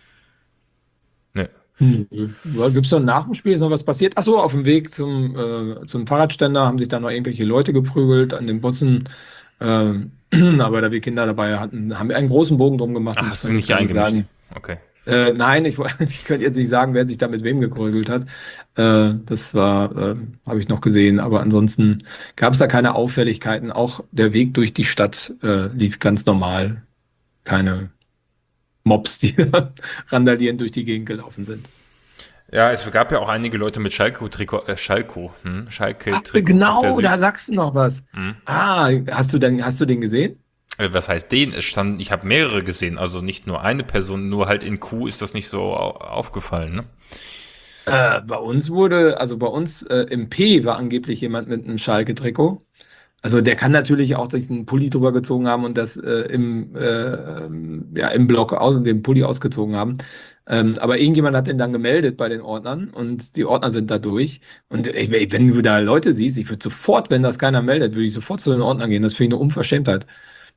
[SPEAKER 1] Ne.
[SPEAKER 2] Hm. Gibt es noch nach dem Spiel? Ist noch was passiert? Achso, auf dem Weg zum, äh, zum Fahrradständer haben sich da noch irgendwelche Leute geprügelt an den Bussen. Äh, aber da wir Kinder dabei hatten, haben wir einen großen Bogen drum gemacht.
[SPEAKER 1] Ach, hast du nicht eingemischt? Okay.
[SPEAKER 2] Äh, nein, ich, ich könnte jetzt nicht sagen, wer sich da mit wem geprügelt hat. Äh, das war, äh, habe ich noch gesehen. Aber ansonsten gab es da keine Auffälligkeiten. Auch der Weg durch die Stadt äh, lief ganz normal. Keine Mobs, die randalierend durch die Gegend gelaufen sind.
[SPEAKER 1] Ja, es gab ja auch einige Leute mit Schalke-Trikot, äh, Schalko, hm? Schalke-Trikot.
[SPEAKER 2] Ach, genau, da sagst du noch was.
[SPEAKER 1] Hm?
[SPEAKER 2] Ah, hast du denn, hast du den gesehen?
[SPEAKER 1] Äh, Was heißt den? Es stand, ich habe mehrere gesehen, also nicht nur eine Person, nur halt in Q ist das nicht so au- aufgefallen, ne?
[SPEAKER 2] Äh, bei uns wurde, also bei uns äh, im P war angeblich jemand mit einem Schalke-Trikot. Also der kann natürlich auch sich einen Pulli drüber gezogen haben und das äh, im, äh, ähm, ja, im Block aus und den Pulli ausgezogen haben. Ähm, aber irgendjemand hat den dann gemeldet bei den Ordnern und die Ordner sind da durch. Und ey, wenn du da Leute siehst, ich würde sofort, wenn das keiner meldet, würde ich sofort zu den Ordnern gehen. Das finde ich eine Unverschämtheit.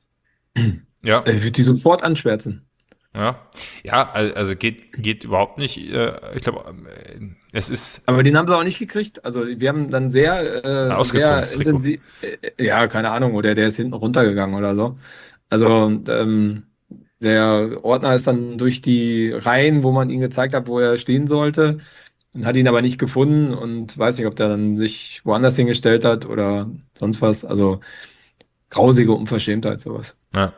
[SPEAKER 1] Ja,
[SPEAKER 2] Ich würde die sofort anschwärzen.
[SPEAKER 1] ja, ja, al- also geht geht überhaupt nicht. Äh, ich glaube, äh, es ist
[SPEAKER 2] Aber den haben sie auch nicht gekriegt. Also wir haben dann sehr, äh, sehr
[SPEAKER 1] ausgezogenes Trikot.
[SPEAKER 2] intensiv, äh, ja, keine Ahnung, oder der ist hinten runtergegangen oder so. Also ähm, der Ordner ist dann durch die Reihen, wo man ihn gezeigt hat, wo er stehen sollte, und hat ihn aber nicht gefunden und weiß nicht, ob der dann sich woanders hingestellt hat oder sonst was. Also grausige Unverschämtheit, sowas.
[SPEAKER 1] Ja,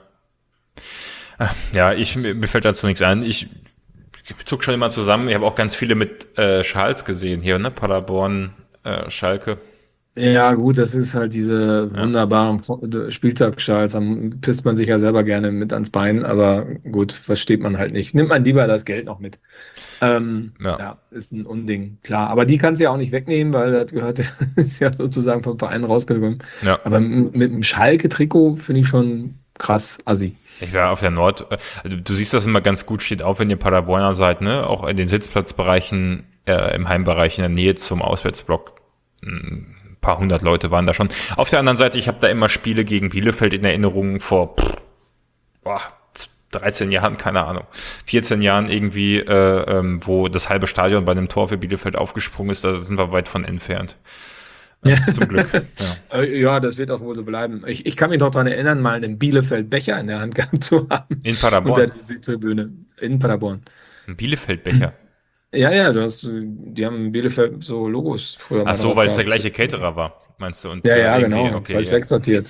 [SPEAKER 1] ja, ich mir mir fällt dazu nichts ein. Ich zuck schon immer zusammen. Ich habe auch ganz viele mit äh, Schals gesehen hier, ne? Paderborn, äh, Schalke.
[SPEAKER 2] Ja, gut, das ist halt diese
[SPEAKER 1] Ja.
[SPEAKER 2] wunderbaren Pro- Spieltagsschals. Dann pisst man sich ja selber gerne mit ans Bein, aber gut, versteht man halt nicht. Nimmt man lieber das Geld noch mit. Ähm,
[SPEAKER 1] Ja.
[SPEAKER 2] ja, ist ein Unding, klar. Aber die kannst du ja auch nicht wegnehmen, weil das gehört, ist ja sozusagen vom Verein rausgekommen.
[SPEAKER 1] Ja,
[SPEAKER 2] Aber m- mit dem Schalke-Trikot finde ich schon krass, assi.
[SPEAKER 1] Ich war auf der Nord, also du siehst das immer ganz gut, steht auf, wenn ihr Paderborner seid, ne? Auch in den Sitzplatzbereichen, äh, im Heimbereich in der Nähe zum Auswärtsblock. Ein paar hundert Leute waren da schon. Auf der anderen Seite, ich habe da immer Spiele gegen Bielefeld in Erinnerung vor pff, boah, dreizehn Jahren, keine Ahnung, vierzehn Jahren irgendwie, äh, ähm, wo das halbe Stadion bei einem Tor für Bielefeld aufgesprungen ist, da sind wir weit von entfernt. Ja. Zum Glück.
[SPEAKER 2] Ja. ja, das wird auch wohl so bleiben. Ich, ich kann mich noch daran erinnern, mal einen Bielefeld-Becher in der Hand gehabt zu haben.
[SPEAKER 1] In Paderborn?
[SPEAKER 2] Unter die Südtribüne. In Paderborn.
[SPEAKER 1] Ein Bielefeld-Becher?
[SPEAKER 2] Ja, ja, du hast, die haben in Bielefeld so Logos früher mal.
[SPEAKER 1] Ach so, weil es der gleiche Caterer war, meinst du? Und
[SPEAKER 2] ja, ja, genau.
[SPEAKER 1] Okay,
[SPEAKER 2] falsch
[SPEAKER 1] ja.
[SPEAKER 2] wegsortiert.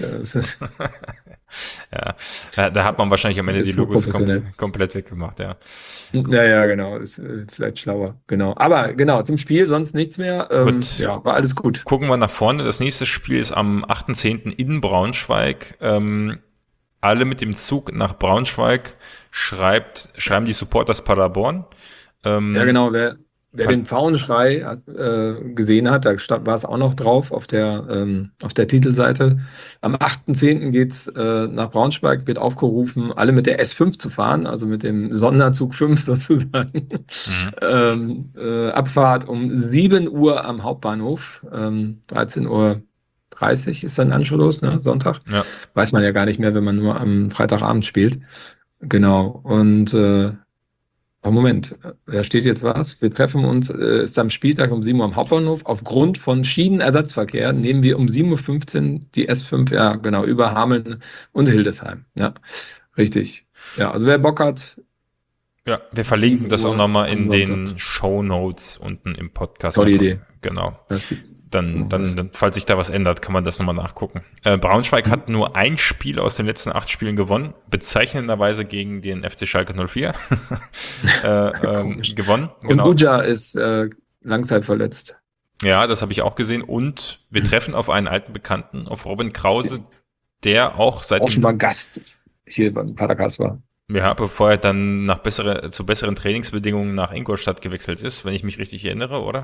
[SPEAKER 1] Ja, da, da hat man wahrscheinlich am Ende die
[SPEAKER 2] so
[SPEAKER 1] Logos kom komplett weggemacht, ja.
[SPEAKER 2] Ja, ja, genau, ist äh, vielleicht schlauer, genau. Aber genau, zum Spiel sonst nichts mehr. Ähm, ja, war alles gut.
[SPEAKER 1] Gucken wir nach vorne. Das nächste Spiel ist am achten zehnten in Braunschweig. Ähm, alle mit dem Zug nach Braunschweig schreibt, schreiben die Supporters Paderborn. Ähm,
[SPEAKER 2] ja, genau, wer, wer den Pfauenschrei äh, gesehen hat, da war es auch noch drauf auf der, ähm, auf der Titelseite. Am achten zehnten geht's äh, nach Braunschweig, wird aufgerufen, alle mit der S fünf zu fahren, also mit dem Sonderzug fünf sozusagen. Mhm. ähm, äh, Abfahrt um sieben Uhr am Hauptbahnhof, ähm, dreizehn Uhr dreißig ist dann Anschluss, ne? Sonntag. Ja. Weiß man ja gar nicht mehr, wenn man nur am Freitagabend spielt. Genau, und äh, Moment, da steht jetzt was. Wir treffen uns, äh, ist am Spieltag um sieben Uhr am Hauptbahnhof. Aufgrund von Schienenersatzverkehr nehmen wir um sieben Uhr fünfzehn die S fünf, ja genau, über Hameln und Hildesheim. Ja, richtig. Ja, also wer Bock hat.
[SPEAKER 1] Ja, wir verlinken das auch nochmal in den Shownotes unten im Podcast.
[SPEAKER 2] Tolle Idee.
[SPEAKER 1] Genau.
[SPEAKER 2] Das ist die
[SPEAKER 1] Dann, dann, dann, falls sich da was ändert, kann man das nochmal nachgucken. Äh, Braunschweig mhm. hat nur ein Spiel aus den letzten acht Spielen gewonnen, bezeichnenderweise gegen den F C Schalke null vier äh, ähm, gewonnen.
[SPEAKER 2] Genau. Und Uja ist äh, langzeitverletzt.
[SPEAKER 1] Ja, das habe ich auch gesehen. Und wir treffen auf einen alten Bekannten, auf Robin Krause, der auch seit
[SPEAKER 2] auch schon mal Gast hier beim Padercast war.
[SPEAKER 1] Ja, bevor er dann nach bessere, zu besseren Trainingsbedingungen nach Ingolstadt gewechselt ist, wenn ich mich richtig erinnere, oder?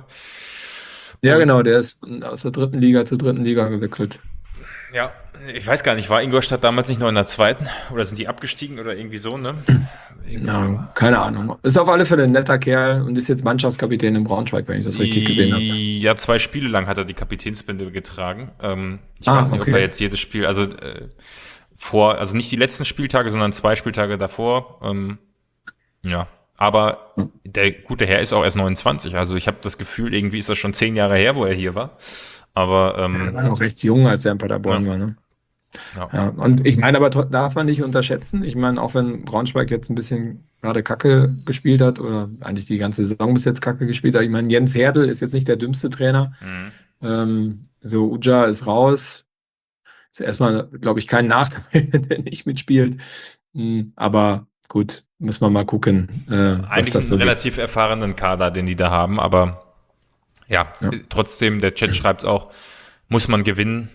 [SPEAKER 2] Ja, und, genau, der ist aus der dritten Liga zur dritten Liga gewechselt.
[SPEAKER 1] Ja, ich weiß gar nicht, war Ingolstadt damals nicht noch in der zweiten? Oder sind die abgestiegen oder irgendwie so, ne? Irgendwie
[SPEAKER 2] ja,
[SPEAKER 1] so.
[SPEAKER 2] Keine Ahnung. Ist auf alle Fälle ein netter Kerl und ist jetzt Mannschaftskapitän in Braunschweig, wenn ich das richtig gesehen habe.
[SPEAKER 1] Ja, zwei Spiele lang hat er die Kapitänsbinde getragen. Ähm, ich
[SPEAKER 2] ah,
[SPEAKER 1] weiß nicht,
[SPEAKER 2] okay.
[SPEAKER 1] ob er jetzt jedes Spiel, also äh, vor, also nicht die letzten Spieltage, sondern zwei Spieltage davor. Ähm, ja, aber hm. der gute Herr ist auch erst neunundzwanzig. Also ich habe das Gefühl, irgendwie ist das schon zehn Jahre her, wo er hier war. Aber ähm,
[SPEAKER 2] er war noch recht jung, als er in Paderborn ja. war, ne? Ja. ja. Und ich meine, aber darf man nicht unterschätzen. Ich meine, auch wenn Braunschweig jetzt ein bisschen gerade Kacke gespielt hat oder eigentlich die ganze Saison bis jetzt Kacke gespielt hat. Ich meine, Jens Herdl ist jetzt nicht der dümmste Trainer. Mhm. Ähm, so, Uja ist raus. Ist erstmal, glaube ich, kein Nachteil, wenn der nicht mitspielt. Mhm. Aber gut, muss man mal gucken. Äh,
[SPEAKER 1] eigentlich
[SPEAKER 2] was das so
[SPEAKER 1] einen relativ gibt. erfahrenen Kader, den die da haben. Aber ja, ja. trotzdem, der Chat schreibt es auch, muss man gewinnen.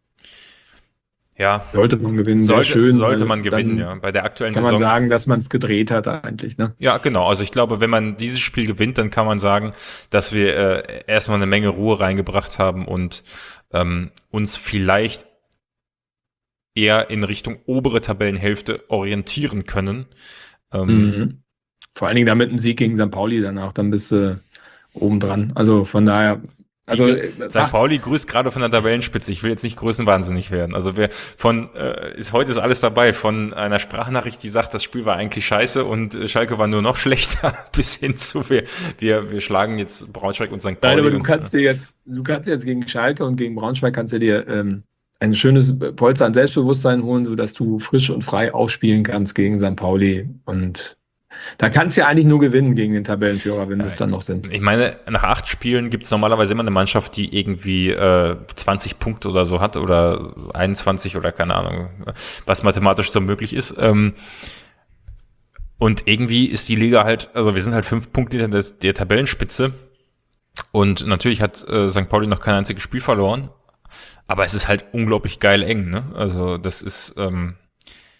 [SPEAKER 1] Ja.
[SPEAKER 2] Sollte man gewinnen,
[SPEAKER 1] sollte,
[SPEAKER 2] sehr schön.
[SPEAKER 1] Sollte man gewinnen, ja. Bei der aktuellen
[SPEAKER 2] kann
[SPEAKER 1] Saison.
[SPEAKER 2] Kann man sagen, dass man es gedreht hat eigentlich, ne?
[SPEAKER 1] Ja, genau. Also ich glaube, wenn man dieses Spiel gewinnt, dann kann man sagen, dass wir äh, erstmal eine Menge Ruhe reingebracht haben und ähm, uns vielleicht eher in Richtung obere Tabellenhälfte orientieren können. Ähm,
[SPEAKER 2] mhm. Vor allen Dingen da mit dem Sieg gegen Sankt Pauli danach, dann bist du oben dran. Also von daher... Also
[SPEAKER 1] Sankt Pauli grüßt gerade von der Tabellenspitze. Ich will jetzt nicht größenwahnsinnig werden. Also wer von äh, ist heute ist alles dabei, von einer Sprachnachricht, die sagt, das Spiel war eigentlich scheiße und äh, Schalke war nur noch schlechter, bis hin zu wir wir wir schlagen jetzt Braunschweig und Sankt Pauli.
[SPEAKER 2] Nein, aber du
[SPEAKER 1] und,
[SPEAKER 2] kannst dir jetzt du kannst jetzt gegen Schalke und gegen Braunschweig kannst du dir ähm, ein schönes Polster an Selbstbewusstsein holen, sodass du frisch und frei aufspielen kannst gegen Sankt Pauli und da kannst du ja eigentlich nur gewinnen gegen den Tabellenführer, wenn sie es dann noch sind.
[SPEAKER 1] Ich meine, nach acht Spielen gibt es normalerweise immer eine Mannschaft, die irgendwie äh, zwanzig Punkte oder so hat oder einundzwanzig oder keine Ahnung, was mathematisch so möglich ist. Ähm, und irgendwie ist die Liga halt, also wir sind halt fünf Punkte hinter der, der Tabellenspitze und natürlich hat äh, Sankt Pauli noch kein einziges Spiel verloren, aber es ist halt unglaublich geil eng, ne? Also das ist... Ähm,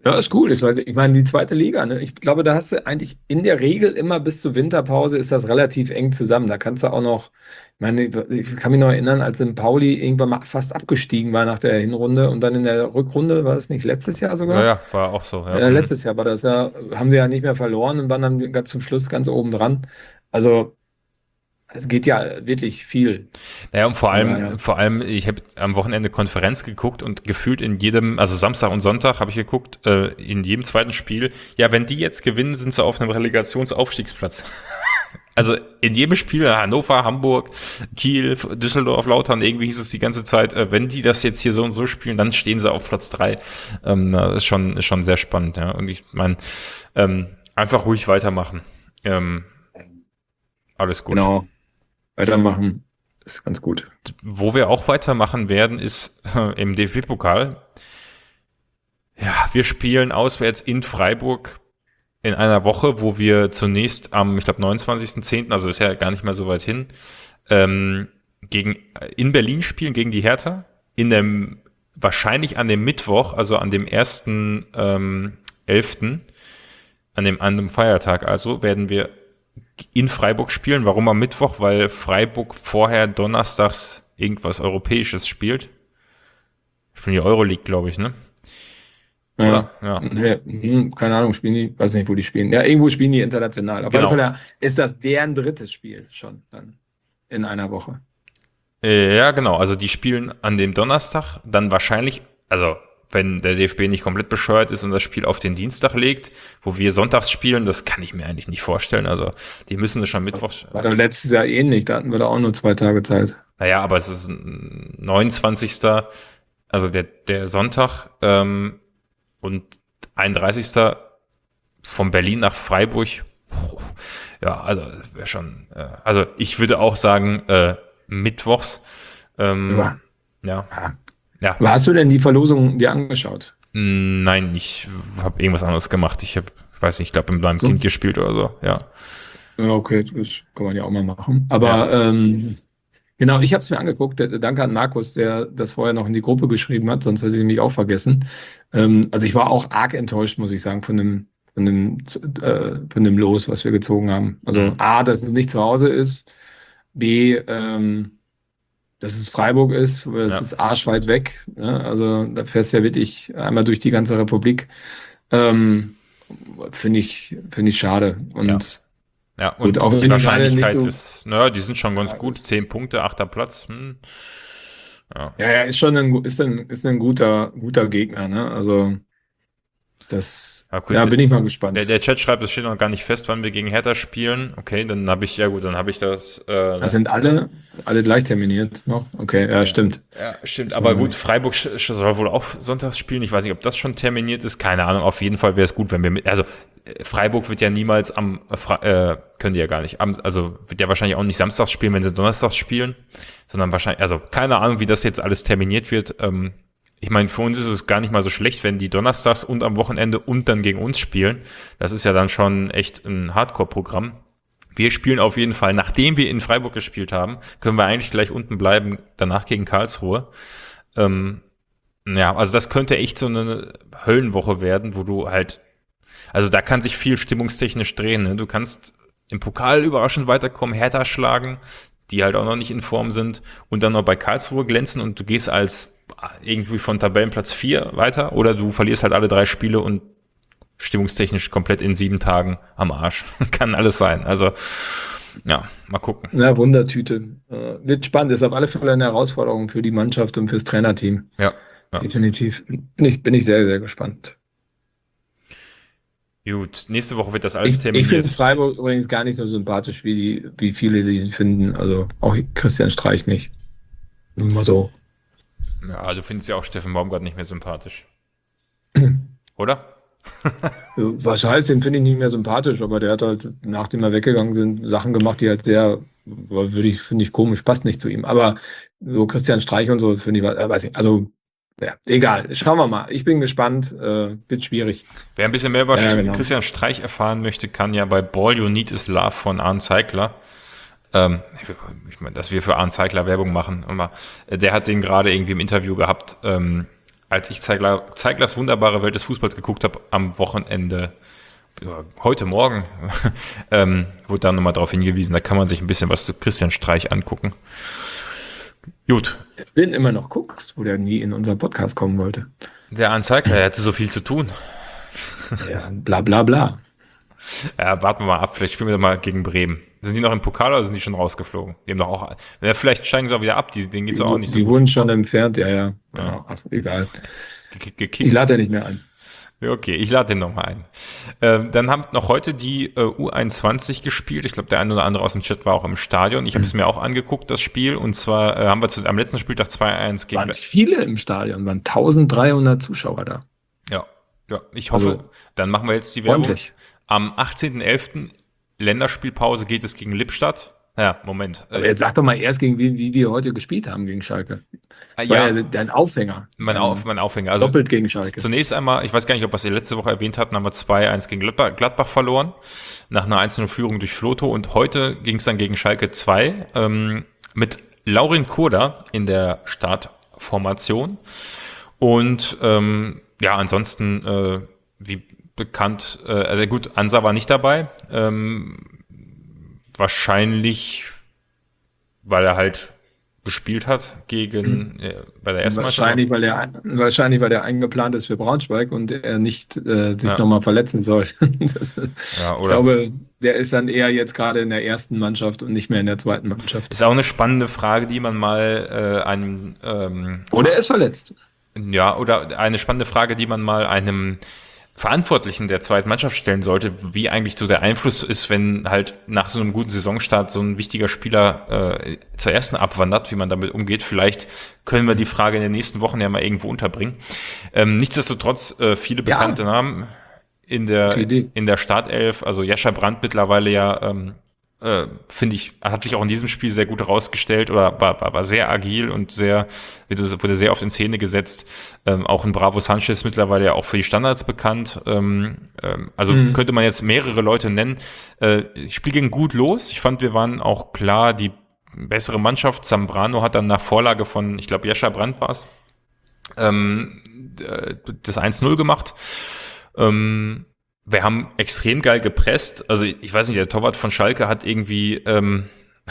[SPEAKER 2] Ja, ist cool. Ist halt, ich meine, die zweite Liga, ne? Ich glaube, da hast du eigentlich in der Regel immer bis zur Winterpause ist das relativ eng zusammen. Da kannst du auch noch, ich meine, ich kann mich noch erinnern, als in Pauli irgendwann mal fast abgestiegen war nach der Hinrunde und dann in der Rückrunde, war es nicht letztes Jahr sogar?
[SPEAKER 1] Ja, ja, war auch so. Ja.
[SPEAKER 2] Äh, letztes Jahr war das ja, haben sie ja nicht mehr verloren und waren dann ganz zum Schluss ganz oben dran. Also, es geht ja wirklich viel.
[SPEAKER 1] Naja, und vor allem,
[SPEAKER 2] Ja, ja.
[SPEAKER 1] vor allem, ich habe am Wochenende Konferenz geguckt und gefühlt in jedem, also Samstag und Sonntag habe ich geguckt, äh, in jedem zweiten Spiel, ja, wenn die jetzt gewinnen, sind sie auf einem Relegationsaufstiegsplatz. Also in jedem Spiel, Hannover, Hamburg, Kiel, Düsseldorf, Lautern, irgendwie hieß es die ganze Zeit, äh, wenn die das jetzt hier so und so spielen, dann stehen sie auf Platz drei. Ähm, das ist schon, ist schon sehr spannend, ja. Und ich meine, ähm, einfach ruhig weitermachen. Ähm, alles gut.
[SPEAKER 2] Genau. Weitermachen ist ganz gut.
[SPEAKER 1] Wo wir auch weitermachen werden, ist äh, im D F B-Pokal. Ja, wir spielen auswärts in Freiburg in einer Woche, wo wir zunächst am, ich glaube, neunundzwanzigsten zehnten, also ist ja gar nicht mehr so weit hin, ähm, gegen, in Berlin spielen gegen die Hertha. In dem, wahrscheinlich an dem Mittwoch, also an dem ersten Ähm, elften an dem, an dem Feiertag also, werden wir in Freiburg spielen. Warum am Mittwoch? Weil Freiburg vorher donnerstags irgendwas Europäisches spielt. Spielen die Euroleague, glaube ich, ne?
[SPEAKER 2] Ja.
[SPEAKER 1] Ja.
[SPEAKER 2] Nee, hm, keine Ahnung, spielen die, weiß nicht, wo die spielen. Ja, irgendwo spielen die international. Auf jeden
[SPEAKER 1] Genau.
[SPEAKER 2] Fall ist das deren drittes Spiel schon dann in einer Woche.
[SPEAKER 1] Äh, ja, genau. Also die spielen an dem Donnerstag, dann wahrscheinlich, also wenn der D F B nicht komplett bescheuert ist und das Spiel auf den Dienstag legt, wo wir sonntags spielen, das kann ich mir eigentlich nicht vorstellen. Also die müssen es schon Mittwoch.
[SPEAKER 2] War doch letztes Jahr ähnlich, da hatten wir da auch nur zwei Tage Zeit.
[SPEAKER 1] Naja, aber es ist neunundzwanzigsten Also der, der Sonntag ähm, und einunddreißigsten von Berlin nach Freiburg. Ja, also das wäre schon, äh, also ich würde auch sagen, äh, mittwochs. Ähm,
[SPEAKER 2] Ja.
[SPEAKER 1] ja.
[SPEAKER 2] Ja.
[SPEAKER 1] Ja.
[SPEAKER 2] Aber hast du denn die Verlosung dir angeschaut?
[SPEAKER 1] Nein, ich habe irgendwas anderes gemacht. Ich habe, ich weiß nicht, ich glaube mit meinem
[SPEAKER 2] So.
[SPEAKER 1] Kind gespielt oder so, ja.
[SPEAKER 2] Ja, okay, das kann man ja auch mal machen. Aber ähm, genau, ich habe es mir angeguckt. Der- Danke an Markus, der das vorher noch in die Gruppe geschrieben hat, sonst hätte ich mich auch vergessen. Ähm, also ich war auch arg enttäuscht, muss ich sagen, von dem, von dem, äh, von dem Los, was wir gezogen haben. Also
[SPEAKER 1] Mhm.
[SPEAKER 2] A, dass es nicht zu Hause ist. B, ähm, dass es Freiburg ist, es
[SPEAKER 1] Ja.
[SPEAKER 2] ist arschweit weg. Ne? Also da fährst du ja wirklich einmal durch die ganze Republik. Ähm, finde ich, finde ich schade. Und
[SPEAKER 1] Ja, und
[SPEAKER 2] Gut, auch wenn
[SPEAKER 1] die
[SPEAKER 2] die
[SPEAKER 1] Wahrscheinlichkeit
[SPEAKER 2] beide nicht
[SPEAKER 1] ist, naja, die sind schon ganz
[SPEAKER 2] Ja,
[SPEAKER 1] gut.
[SPEAKER 2] das-
[SPEAKER 1] Zehn Punkte, achter Platz. Hm. Ja.
[SPEAKER 2] ja, ja, ist schon ein, gu- ist ein, ist ein guter, guter Gegner, ne? Also das,
[SPEAKER 1] Ja, gut,
[SPEAKER 2] ja, bin ich mal gespannt.
[SPEAKER 1] Der, der Chat schreibt, es steht noch gar nicht fest, wann wir gegen Hertha spielen. Okay, dann habe ich, ja gut, dann habe ich das. Äh,
[SPEAKER 2] Das sind alle, alle gleich terminiert noch. Okay, ja, stimmt.
[SPEAKER 1] Ja, stimmt.
[SPEAKER 2] So.
[SPEAKER 1] Aber gut, Freiburg sch- sch- soll wohl auch sonntags spielen. Ich weiß nicht, ob das schon terminiert ist. Keine Ahnung. Auf jeden Fall wäre es gut, wenn wir mit, also äh, Freiburg wird ja niemals am, äh, Fra- äh, können die ja gar nicht, am, also wird ja wahrscheinlich auch nicht samstags spielen, wenn sie donnerstags spielen, sondern wahrscheinlich, also keine Ahnung, wie das jetzt alles terminiert wird. Ähm, ich meine, für uns ist es gar nicht mal so schlecht, wenn die donnerstags und am Wochenende und dann gegen uns spielen. Das ist ja dann schon echt ein Hardcore-Programm. Wir spielen auf jeden Fall, nachdem wir in Freiburg gespielt haben, können wir eigentlich gleich unten bleiben, danach gegen Karlsruhe. Ähm, ja, also das könnte echt so eine Höllenwoche werden, wo du halt, also da kann sich viel stimmungstechnisch drehen. Ne? Du kannst im Pokal überraschend weiterkommen, Hertha schlagen, die halt auch noch nicht in Form sind und dann noch bei Karlsruhe glänzen und du gehst als irgendwie von Tabellenplatz vier weiter oder du verlierst halt alle drei Spiele und stimmungstechnisch komplett in sieben Tagen am Arsch. Kann alles sein. Also, ja, mal gucken.
[SPEAKER 2] Ja, Wundertüte. Äh, wird spannend, ist auf alle Fälle eine Herausforderung für die Mannschaft und fürs Trainerteam.
[SPEAKER 1] Ja. ja.
[SPEAKER 2] Definitiv. Bin ich, bin ich sehr, sehr gespannt.
[SPEAKER 1] Gut, nächste Woche wird das alles
[SPEAKER 2] Ich, ich
[SPEAKER 1] terminiert.
[SPEAKER 2] finde Freiburg übrigens gar nicht so sympathisch, wie, die, wie viele die finden. Also auch Christian Streich nicht. Nur mal so.
[SPEAKER 1] Ja, du findest ja auch Steffen Baumgart nicht mehr sympathisch. Oder?
[SPEAKER 2] Wahrscheinlich, den finde ich nicht mehr sympathisch, aber der hat halt, nachdem wir weggegangen sind, Sachen gemacht, die halt sehr, würde ich, finde ich komisch, passt nicht zu ihm. Aber so Christian Streich und so, finde ich, äh, weiß ich, also, ja, egal. Schauen wir mal. Ich bin gespannt. Äh, wird schwierig.
[SPEAKER 1] Wer ein bisschen mehr über
[SPEAKER 2] Ja, genau.
[SPEAKER 1] Christian Streich erfahren möchte, kann ja bei Ball You Need Is Love von Arne Zeigler, ähm, ich meine, dass wir für Arne Zeigler Werbung machen, aber der hat den gerade irgendwie im Interview gehabt, ähm, als ich Zeigler, Zeiglers wunderbare Welt des Fußballs geguckt habe am Wochenende, ja, heute Morgen, ähm, wurde dann nochmal darauf hingewiesen, da kann man sich ein bisschen was zu Christian Streich angucken. Gut.
[SPEAKER 2] Ich bin immer noch guckst, wo der nie in unseren Podcast kommen wollte.
[SPEAKER 1] Der Anzeigler, er hatte so viel zu tun.
[SPEAKER 2] Ja, bla bla bla.
[SPEAKER 1] Ja, warten wir mal ab, vielleicht spielen wir mal gegen Bremen. Sind die noch im Pokal oder sind die schon rausgeflogen? Die haben doch auch, ja, vielleicht steigen sie auch wieder ab, die, denen geht's
[SPEAKER 2] Die,
[SPEAKER 1] auch nicht so
[SPEAKER 2] die
[SPEAKER 1] gut.
[SPEAKER 2] wurden schon entfernt, ja, ja.
[SPEAKER 1] Ja.
[SPEAKER 2] ja ach, egal.
[SPEAKER 1] Ge- gekickt.
[SPEAKER 2] Ich lade ja nicht mehr ein.
[SPEAKER 1] Ja, okay, ich lade den nochmal ein. Ähm, dann haben noch heute die äh, U einundzwanzig gespielt. Ich glaube, der eine oder andere aus dem Chat war auch im Stadion. Ich habe es mir auch angeguckt, das Spiel. Und zwar äh, haben wir zu, am letzten Spieltag zwei eins gegen...
[SPEAKER 2] Waren viele im Stadion, waren eintausenddreihundert Zuschauer da.
[SPEAKER 1] Ja, ja, ich hoffe,
[SPEAKER 2] Also,
[SPEAKER 1] dann machen wir jetzt die Werbung.
[SPEAKER 2] Ordentlich.
[SPEAKER 1] Am achtzehnten elften Länderspielpause geht es gegen Lippstadt. Ja, Moment.
[SPEAKER 2] Aber jetzt sag doch mal erst, gegen wie, wie wir heute gespielt haben gegen Schalke. Das
[SPEAKER 1] ja,
[SPEAKER 2] war ja dein Aufhänger.
[SPEAKER 1] mein,
[SPEAKER 2] Ähm,
[SPEAKER 1] Auf, mein Aufhänger. Also
[SPEAKER 2] Doppelt gegen Schalke.
[SPEAKER 1] zunächst einmal, ich weiß gar nicht, ob wir es letzte Woche erwähnt hatten, haben wir zwei eins gegen Gladbach, Gladbach verloren, nach einer eins null Führung durch Floto. Und heute ging es dann gegen Schalke zwei ähm, mit Laurin Kurda in der Startformation. Und ähm, ja, ansonsten, äh, wie bekannt, äh, also gut, Ansa war nicht dabei. Ähm, wahrscheinlich, weil er halt gespielt hat gegen äh, bei der ersten
[SPEAKER 2] Wahrscheinlich, weil er wahrscheinlich, weil er eingeplant ist für Braunschweig und er nicht äh, sich
[SPEAKER 1] Ja.
[SPEAKER 2] nochmal verletzen soll. Das,
[SPEAKER 1] Ja,
[SPEAKER 2] ich
[SPEAKER 1] oder
[SPEAKER 2] glaube, der ist dann eher jetzt gerade in der ersten Mannschaft und nicht mehr in der zweiten Mannschaft.
[SPEAKER 1] ist auch eine spannende Frage, die man mal äh, einem ähm,
[SPEAKER 2] Oder er ist verletzt.
[SPEAKER 1] ja, oder eine spannende Frage, die man mal einem Verantwortlichen der zweiten Mannschaft stellen sollte, wie eigentlich so der Einfluss ist, wenn halt nach so einem guten Saisonstart so ein wichtiger Spieler äh, zur ersten abwandert, wie man damit umgeht. Vielleicht können wir die Frage in den nächsten Wochen ja mal irgendwo unterbringen. Ähm, nichtsdestotrotz äh, viele
[SPEAKER 2] Ja.
[SPEAKER 1] bekannte Namen in der
[SPEAKER 2] Gute Idee.
[SPEAKER 1] in der Startelf. Also Jascha Brandt mittlerweile ja, ähm, äh, finde ich, hat sich auch in diesem Spiel sehr gut herausgestellt oder war, war, war sehr agil und sehr, wurde sehr oft in Szene gesetzt. Ähm, auch ein Bravo Sanchez mittlerweile ja auch für die Standards bekannt. Ähm, ähm, also
[SPEAKER 2] Mhm.
[SPEAKER 1] könnte man jetzt mehrere Leute nennen. Äh, das Spiel ging gut los. Ich fand, wir waren auch klar die bessere Mannschaft. Zambrano hat dann nach Vorlage von, ich glaube, Jascha Brandt war es, ähm, äh, das eins null gemacht. Ähm, wir haben extrem geil gepresst. Also ich weiß nicht, der Torwart von Schalke hat irgendwie, ähm,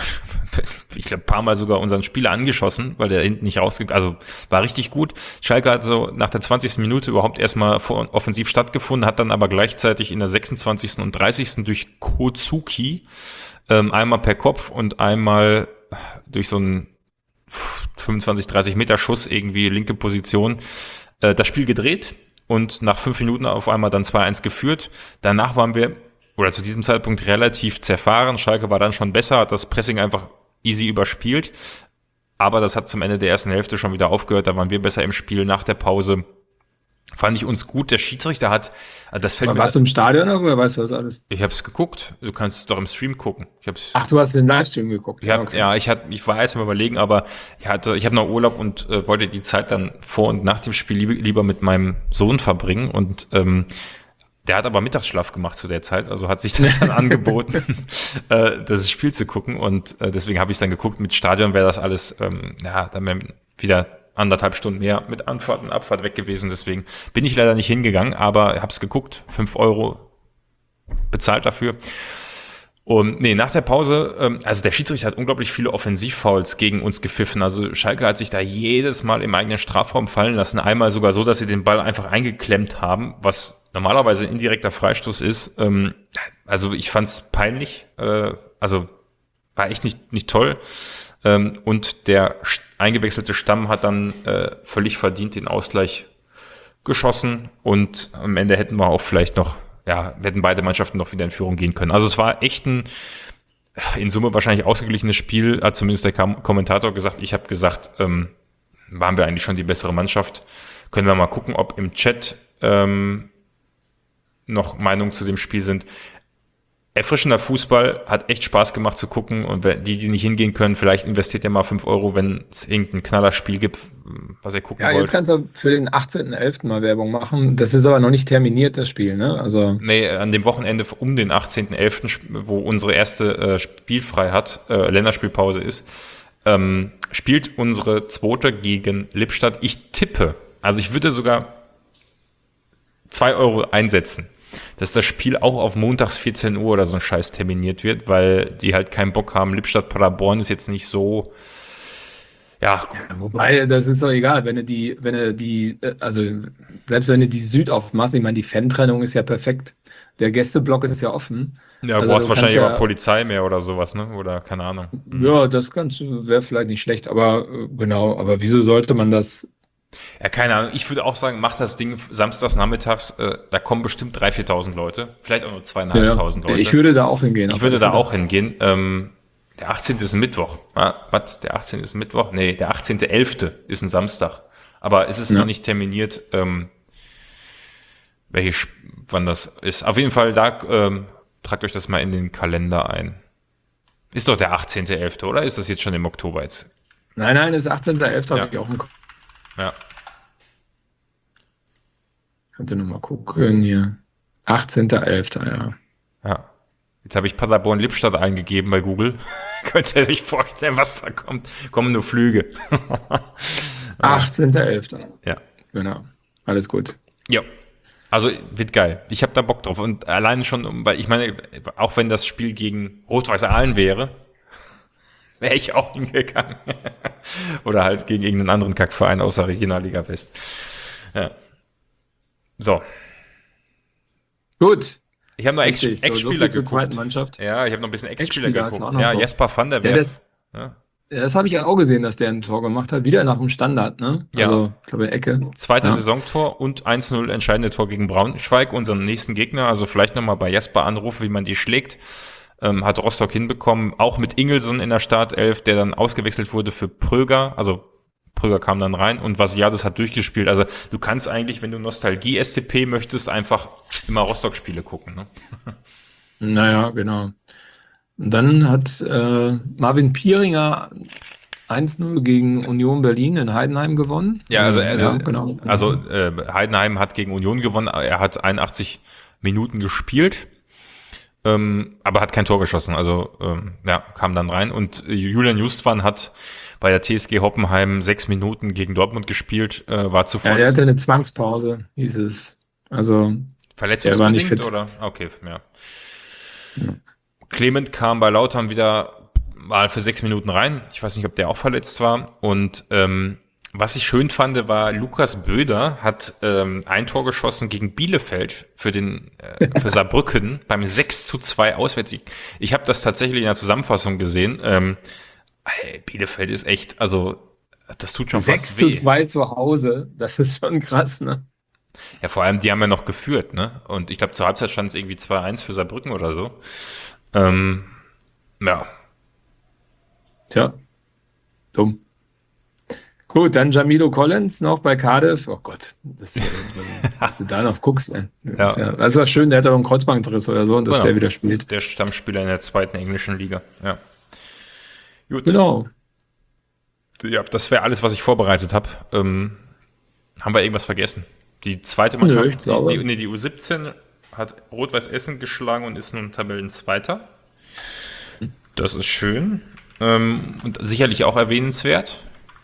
[SPEAKER 1] ich glaube, ein paar Mal sogar unseren Spieler angeschossen, weil der hinten nicht rausgegangen, also war richtig gut. Schalke hat so nach der zwanzigsten Minute überhaupt erstmal vor- offensiv stattgefunden, hat dann aber gleichzeitig in der sechsundzwanzigsten und dreißigsten durch Kozuki ähm, einmal per Kopf und einmal durch so einen fünfundzwanzig, dreißig Meter Schuss irgendwie linke Position äh, das Spiel gedreht und nach fünf Minuten auf einmal dann zwei eins geführt. Danach waren wir, oder zu diesem Zeitpunkt, relativ zerfahren. Schalke war dann schon besser, hat das Pressing einfach easy überspielt. Aber das hat zum Ende der ersten Hälfte schon wieder aufgehört. Da waren wir besser im Spiel. Nach der Pause fand ich uns gut. Der Schiedsrichter hat, also das fällt
[SPEAKER 2] Aber
[SPEAKER 1] mir,
[SPEAKER 2] warst du im Stadion oder woher weißt du das alles?
[SPEAKER 1] ich habe es geguckt. Du kannst es doch im Stream gucken. Ich hab's,
[SPEAKER 2] Ach, du hast den Livestream geguckt.
[SPEAKER 1] Ich hab, ja, ich hatte, ich war erst mal überlegen, aber ich hatte, ich habe noch Urlaub und äh, wollte die Zeit dann vor und nach dem Spiel lieber, lieber mit meinem Sohn verbringen und ähm, der hat aber Mittagsschlaf gemacht zu der Zeit, also hat sich das dann angeboten, äh, das Spiel zu gucken und äh, deswegen habe ich dann geguckt. Mit Stadion wäre das alles, ähm, ja, dann wäre wieder anderthalb Stunden mehr mit Anfahrt und Abfahrt weg gewesen. Deswegen bin ich leider nicht hingegangen, aber habe es geguckt, fünf Euro bezahlt dafür. Und nee, nach der Pause, ähm, also der Schiedsrichter hat unglaublich viele Offensivfouls gegen uns gepfiffen. Also Schalke hat sich da jedes Mal im eigenen Strafraum fallen lassen. Einmal sogar so, dass sie den Ball einfach eingeklemmt haben, was normalerweise ein indirekter Freistoß ist. Ähm, also ich fand's peinlich. Äh, also war echt nicht, nicht toll. Ähm, und der eingewechselte Stamm hat dann äh, völlig verdient den Ausgleich geschossen. Und am Ende hätten wir auch vielleicht noch ja, hätten beide Mannschaften noch wieder in Führung gehen können. Also es war echt ein in Summe wahrscheinlich ausgeglichenes Spiel, hat zumindest der Kam- Kommentator gesagt. Ich habe gesagt, ähm, waren wir eigentlich schon die bessere Mannschaft. Können wir mal gucken, ob im Chat ähm, noch Meinungen zu dem Spiel sind. Erfrischender Fußball, hat echt Spaß gemacht zu gucken und die, die nicht hingehen können, vielleicht investiert ihr mal fünf Euro, wenn es irgendein Knallerspiel gibt, was ihr gucken
[SPEAKER 2] Ja,
[SPEAKER 1] wollt.
[SPEAKER 2] jetzt kannst du für den achtzehnten elften mal Werbung machen. Das ist aber noch nicht terminiert, das Spiel, ne? Also
[SPEAKER 1] Nee, an dem Wochenende um den achtzehnten elften, wo unsere erste äh, spielfrei hat, äh, Länderspielpause ist, ähm, spielt unsere zweite gegen Lippstadt. Ich tippe, Also ich würde sogar zwei Euro einsetzen, dass das Spiel auch auf montags vierzehn Uhr oder so ein Scheiß terminiert wird, weil die halt keinen Bock haben. Lippstadt-Paderborn ist jetzt nicht so, ja.
[SPEAKER 2] Wobei, das ist doch egal, wenn du die, wenn du die, also selbst wenn du die Süd aufmachst, ich meine, die Fan-Trennung ist ja perfekt. Der Gästeblock ist ja offen.
[SPEAKER 1] Ja,
[SPEAKER 2] Also
[SPEAKER 1] du brauchst
[SPEAKER 2] du
[SPEAKER 1] wahrscheinlich
[SPEAKER 2] kannst
[SPEAKER 1] aber
[SPEAKER 2] ja-
[SPEAKER 1] Polizei mehr oder sowas, ne? Oder keine Ahnung.
[SPEAKER 2] Ja, das kannst du, wäre vielleicht nicht schlecht, aber äh, genau, aber wieso sollte man das?
[SPEAKER 1] Ja, keine Ahnung. Ich würde auch sagen, mach das Ding samstags nachmittags, äh, da kommen bestimmt dreitausend, viertausend Leute. Vielleicht auch nur zweieinhalbtausend Leute.
[SPEAKER 2] Ich würde da auch hingehen.
[SPEAKER 1] Ich
[SPEAKER 2] auf
[SPEAKER 1] würde
[SPEAKER 2] alle
[SPEAKER 1] da
[SPEAKER 2] Fälle.
[SPEAKER 1] auch hingehen. Ähm, der achtzehnte ist ein Mittwoch. Ah, was? Der achtzehnte ist ein Mittwoch? Nee, der achtzehnte elfte ist ein Samstag. Aber es ist
[SPEAKER 2] Ja.
[SPEAKER 1] noch nicht terminiert, ähm, welche, Sp- wann das ist. Auf jeden Fall, da ähm, tragt euch das mal in den Kalender ein. Ist doch der achtzehnte elfte, oder? Ist das jetzt schon im Oktober jetzt?
[SPEAKER 2] Nein, nein, das ist achtzehnter elfter
[SPEAKER 1] Ja.
[SPEAKER 2] habe ich auch im Kopf.
[SPEAKER 1] Ja.
[SPEAKER 2] Könnte noch mal gucken hier. achtzehnter elfter ja.
[SPEAKER 1] Ja. Jetzt habe ich Paderborn-Lippstadt eingegeben bei Google. Könnt ihr sich vorstellen, was da kommt? Kommen nur Flüge.
[SPEAKER 2] achtzehnter elfter
[SPEAKER 1] Ja.
[SPEAKER 2] Genau. Alles gut.
[SPEAKER 1] Ja. Also wird geil. Ich habe da Bock drauf. Und allein schon, um- weil ich meine, auch wenn das Spiel gegen Rot-Weiß Aalen wäre, wäre ich auch hingegangen. Oder halt gegen irgendeinen anderen Kackverein außer Regionalliga West. Ja. So.
[SPEAKER 2] Gut.
[SPEAKER 1] Ich habe noch Ex-
[SPEAKER 2] Richtig. So, so
[SPEAKER 1] Ex-Spieler
[SPEAKER 2] viel zur
[SPEAKER 1] geguckt.
[SPEAKER 2] zweiten Mannschaft.
[SPEAKER 1] Ja, ich habe noch ein bisschen Ex-Spieler
[SPEAKER 2] Ex-Spieler hast du
[SPEAKER 1] geguckt.
[SPEAKER 2] auch noch
[SPEAKER 1] Ja,
[SPEAKER 2] drauf.
[SPEAKER 1] Jesper van der
[SPEAKER 2] Ja,
[SPEAKER 1] Werf.
[SPEAKER 2] das,
[SPEAKER 1] Ja.
[SPEAKER 2] ja, das habe ich ja auch gesehen, dass der ein Tor gemacht hat. Wieder nach dem Standard, ne?
[SPEAKER 1] Ja.
[SPEAKER 2] Also, ich glaube, Ecke.
[SPEAKER 1] Zweite
[SPEAKER 2] Ja.
[SPEAKER 1] Saisontor und eins null entscheidende Tor gegen Braunschweig, unseren nächsten Gegner. Also vielleicht nochmal bei Jesper anrufen, wie man die schlägt. Ähm, hat Rostock hinbekommen, auch mit Ingelsson in der Startelf, der dann ausgewechselt wurde für Pröger. Also Pröger kam dann rein und Vasiliadis hat durchgespielt. Also du kannst eigentlich, wenn du Nostalgie-S C P möchtest, einfach immer Rostock-Spiele gucken. Ne?
[SPEAKER 2] Naja, genau. Und dann hat äh, Marvin Pieringer eins null gegen Union Berlin in Heidenheim gewonnen.
[SPEAKER 1] Ja, also, also,
[SPEAKER 2] ja, genau.
[SPEAKER 1] also äh, Heidenheim hat gegen Union gewonnen. Er hat einundachtzig Minuten gespielt. Ähm, aber hat kein Tor geschossen, also ähm, ja, kam dann rein. Und äh, Julian Justwan hat bei der T S G Hoppenheim sechs Minuten gegen Dortmund gespielt, äh, war
[SPEAKER 2] Ja,
[SPEAKER 1] zuvor
[SPEAKER 2] der hatte eine Zwangspause, hieß es. Also,
[SPEAKER 1] verletzungsbedingt,
[SPEAKER 2] der war nicht fit.
[SPEAKER 1] oder? Okay, ja. Clement kam bei Lautern wieder mal für sechs Minuten rein. Ich weiß nicht, ob der auch verletzt war. Und ähm, was ich schön fand, war Lukas Böder hat ähm, ein Tor geschossen gegen Bielefeld für den äh, für Saarbrücken beim sechs zu zwei Auswärtssieg. Ich habe das tatsächlich in der Zusammenfassung gesehen. Ähm, ey, Bielefeld ist echt, also das tut schon
[SPEAKER 2] sechs
[SPEAKER 1] fast
[SPEAKER 2] zu
[SPEAKER 1] weh.
[SPEAKER 2] zwei zu Hause, das ist schon krass, ne?
[SPEAKER 1] Ja, vor allem, die haben ja noch geführt, ne? Und ich glaube, zur Halbzeit stand es irgendwie zwei eins für Saarbrücken oder so. Ähm, ja,
[SPEAKER 2] Tja, dumm. Gut, dann Jamilo Collins noch bei Cardiff. Oh Gott, das, äh, was du da noch guckst. Ey. Das,
[SPEAKER 1] Ja.
[SPEAKER 2] ja, das war schön, der hat doch einen Kreuzbandriss oder so und dass
[SPEAKER 1] Genau.
[SPEAKER 2] der wieder spielt.
[SPEAKER 1] der Stammspieler in der zweiten englischen Liga. Ja. Gut.
[SPEAKER 2] Genau.
[SPEAKER 1] Ja, das wäre alles, was ich vorbereitet habe. Ähm, haben wir irgendwas vergessen? Die zweite Mannschaft,
[SPEAKER 2] Nö, ich glaube-
[SPEAKER 1] die, die, nee, die U siebzehn hat Rot-Weiß Essen geschlagen und ist nun Tabellenzweiter. Das ist schön. Ähm, und sicherlich auch erwähnenswert.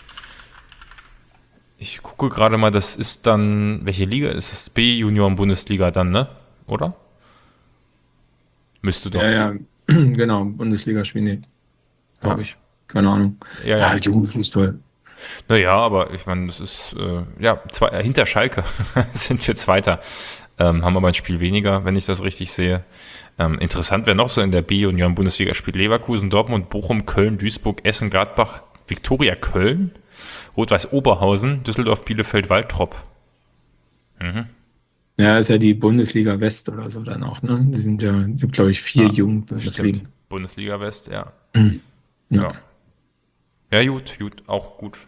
[SPEAKER 1] Ich gucke gerade mal, das ist dann, welche Liga ist es? B-Junioren-Bundesliga dann, ne? Oder? Müsste doch.
[SPEAKER 2] Ja, ja, genau. Bundesliga spielen die, glaube
[SPEAKER 1] Ja.
[SPEAKER 2] ich. Keine Ahnung.
[SPEAKER 1] Ja,
[SPEAKER 2] Ja,
[SPEAKER 1] ja.
[SPEAKER 2] Jugendfußball.
[SPEAKER 1] Naja, aber ich meine, das ist, äh, ja, zwei, äh, hinter Schalke sind wir Zweiter. Ähm, haben aber ein Spiel weniger, wenn ich das richtig sehe. Ähm, interessant wäre noch so in der B-Union-Bundesliga spielt Leverkusen, Dortmund, Bochum, Köln, Duisburg, Essen, Gladbach, Viktoria Köln, Rot-Weiß Oberhausen, Düsseldorf, Bielefeld, Waltrop. Mhm.
[SPEAKER 2] Ja, ist ja die Bundesliga West oder so dann auch, ne? Die sind ja, es gibt, glaube ich, vier
[SPEAKER 1] Ah,
[SPEAKER 2] Jugend-Bundesligen.
[SPEAKER 1] Stimmt. Bundesliga West, ja.
[SPEAKER 2] Ja.
[SPEAKER 1] Ja, gut, gut, auch gut.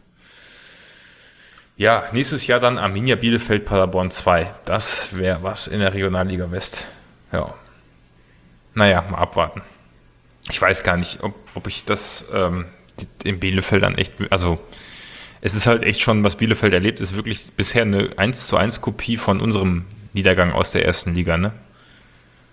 [SPEAKER 1] Ja, nächstes Jahr dann Arminia Bielefeld, Paderborn zwei. Das wäre was in der Regionalliga West. Ja. Naja, mal abwarten. Ich weiß gar nicht, ob, ob ich das ähm, in Bielefeld dann echt, also es ist halt echt schon, was Bielefeld erlebt, ist wirklich bisher eine eins zu eins Kopie von unserem Niedergang aus der ersten Liga, ne?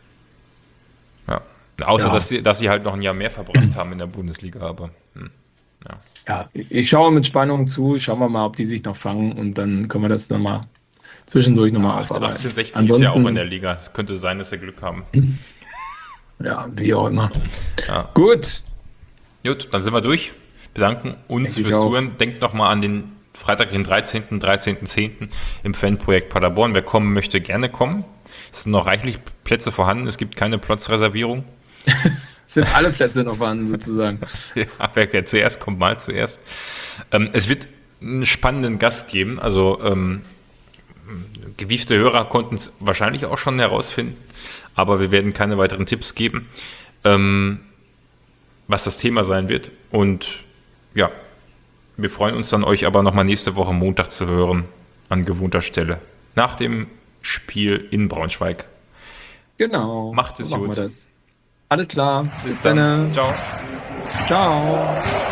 [SPEAKER 1] Ja. Außer,
[SPEAKER 2] Ja.
[SPEAKER 1] Dass, sie, dass sie halt noch ein Jahr mehr verbracht haben in der Bundesliga, aber hm. Ja.
[SPEAKER 2] Ja, ich schaue mit Spannung zu, schauen wir mal, ob die sich noch fangen und dann können wir das nochmal zwischendurch nochmal aufarbeiten.
[SPEAKER 1] achtzehn sechzig
[SPEAKER 2] Ansonsten,
[SPEAKER 1] ist ja auch in der Liga. Es könnte sein, dass sie Glück haben.
[SPEAKER 2] Ja, wie auch immer.
[SPEAKER 1] Ja.
[SPEAKER 2] Gut.
[SPEAKER 1] Gut, dann sind wir durch. Bedanken uns
[SPEAKER 2] Denke ich
[SPEAKER 1] fürs
[SPEAKER 2] auch.
[SPEAKER 1] Zuhören. Denkt nochmal an den Freitag, den dreizehnten, dreizehnten zehnten im Fanprojekt Paderborn. Wer kommen möchte, gerne kommen. Es sind noch reichlich Plätze vorhanden. Es gibt keine Platzreservierung.
[SPEAKER 2] Es sind alle Plätze noch vorhanden, sozusagen.
[SPEAKER 1] Ja, wer zuerst kommt, mal zuerst. Ähm, es wird einen spannenden Gast geben. Also ähm, gewiefte Hörer konnten es wahrscheinlich auch schon herausfinden, aber wir werden keine weiteren Tipps geben, ähm, was das Thema sein wird. Und ja, wir freuen uns dann, euch aber nochmal nächste Woche Montag zu hören, an gewohnter Stelle, nach dem Spiel in Braunschweig.
[SPEAKER 2] Genau.
[SPEAKER 1] Macht es
[SPEAKER 2] so machen
[SPEAKER 1] gut.
[SPEAKER 2] wir das. Alles klar.
[SPEAKER 1] Bis dann. Ciao.
[SPEAKER 2] Ciao.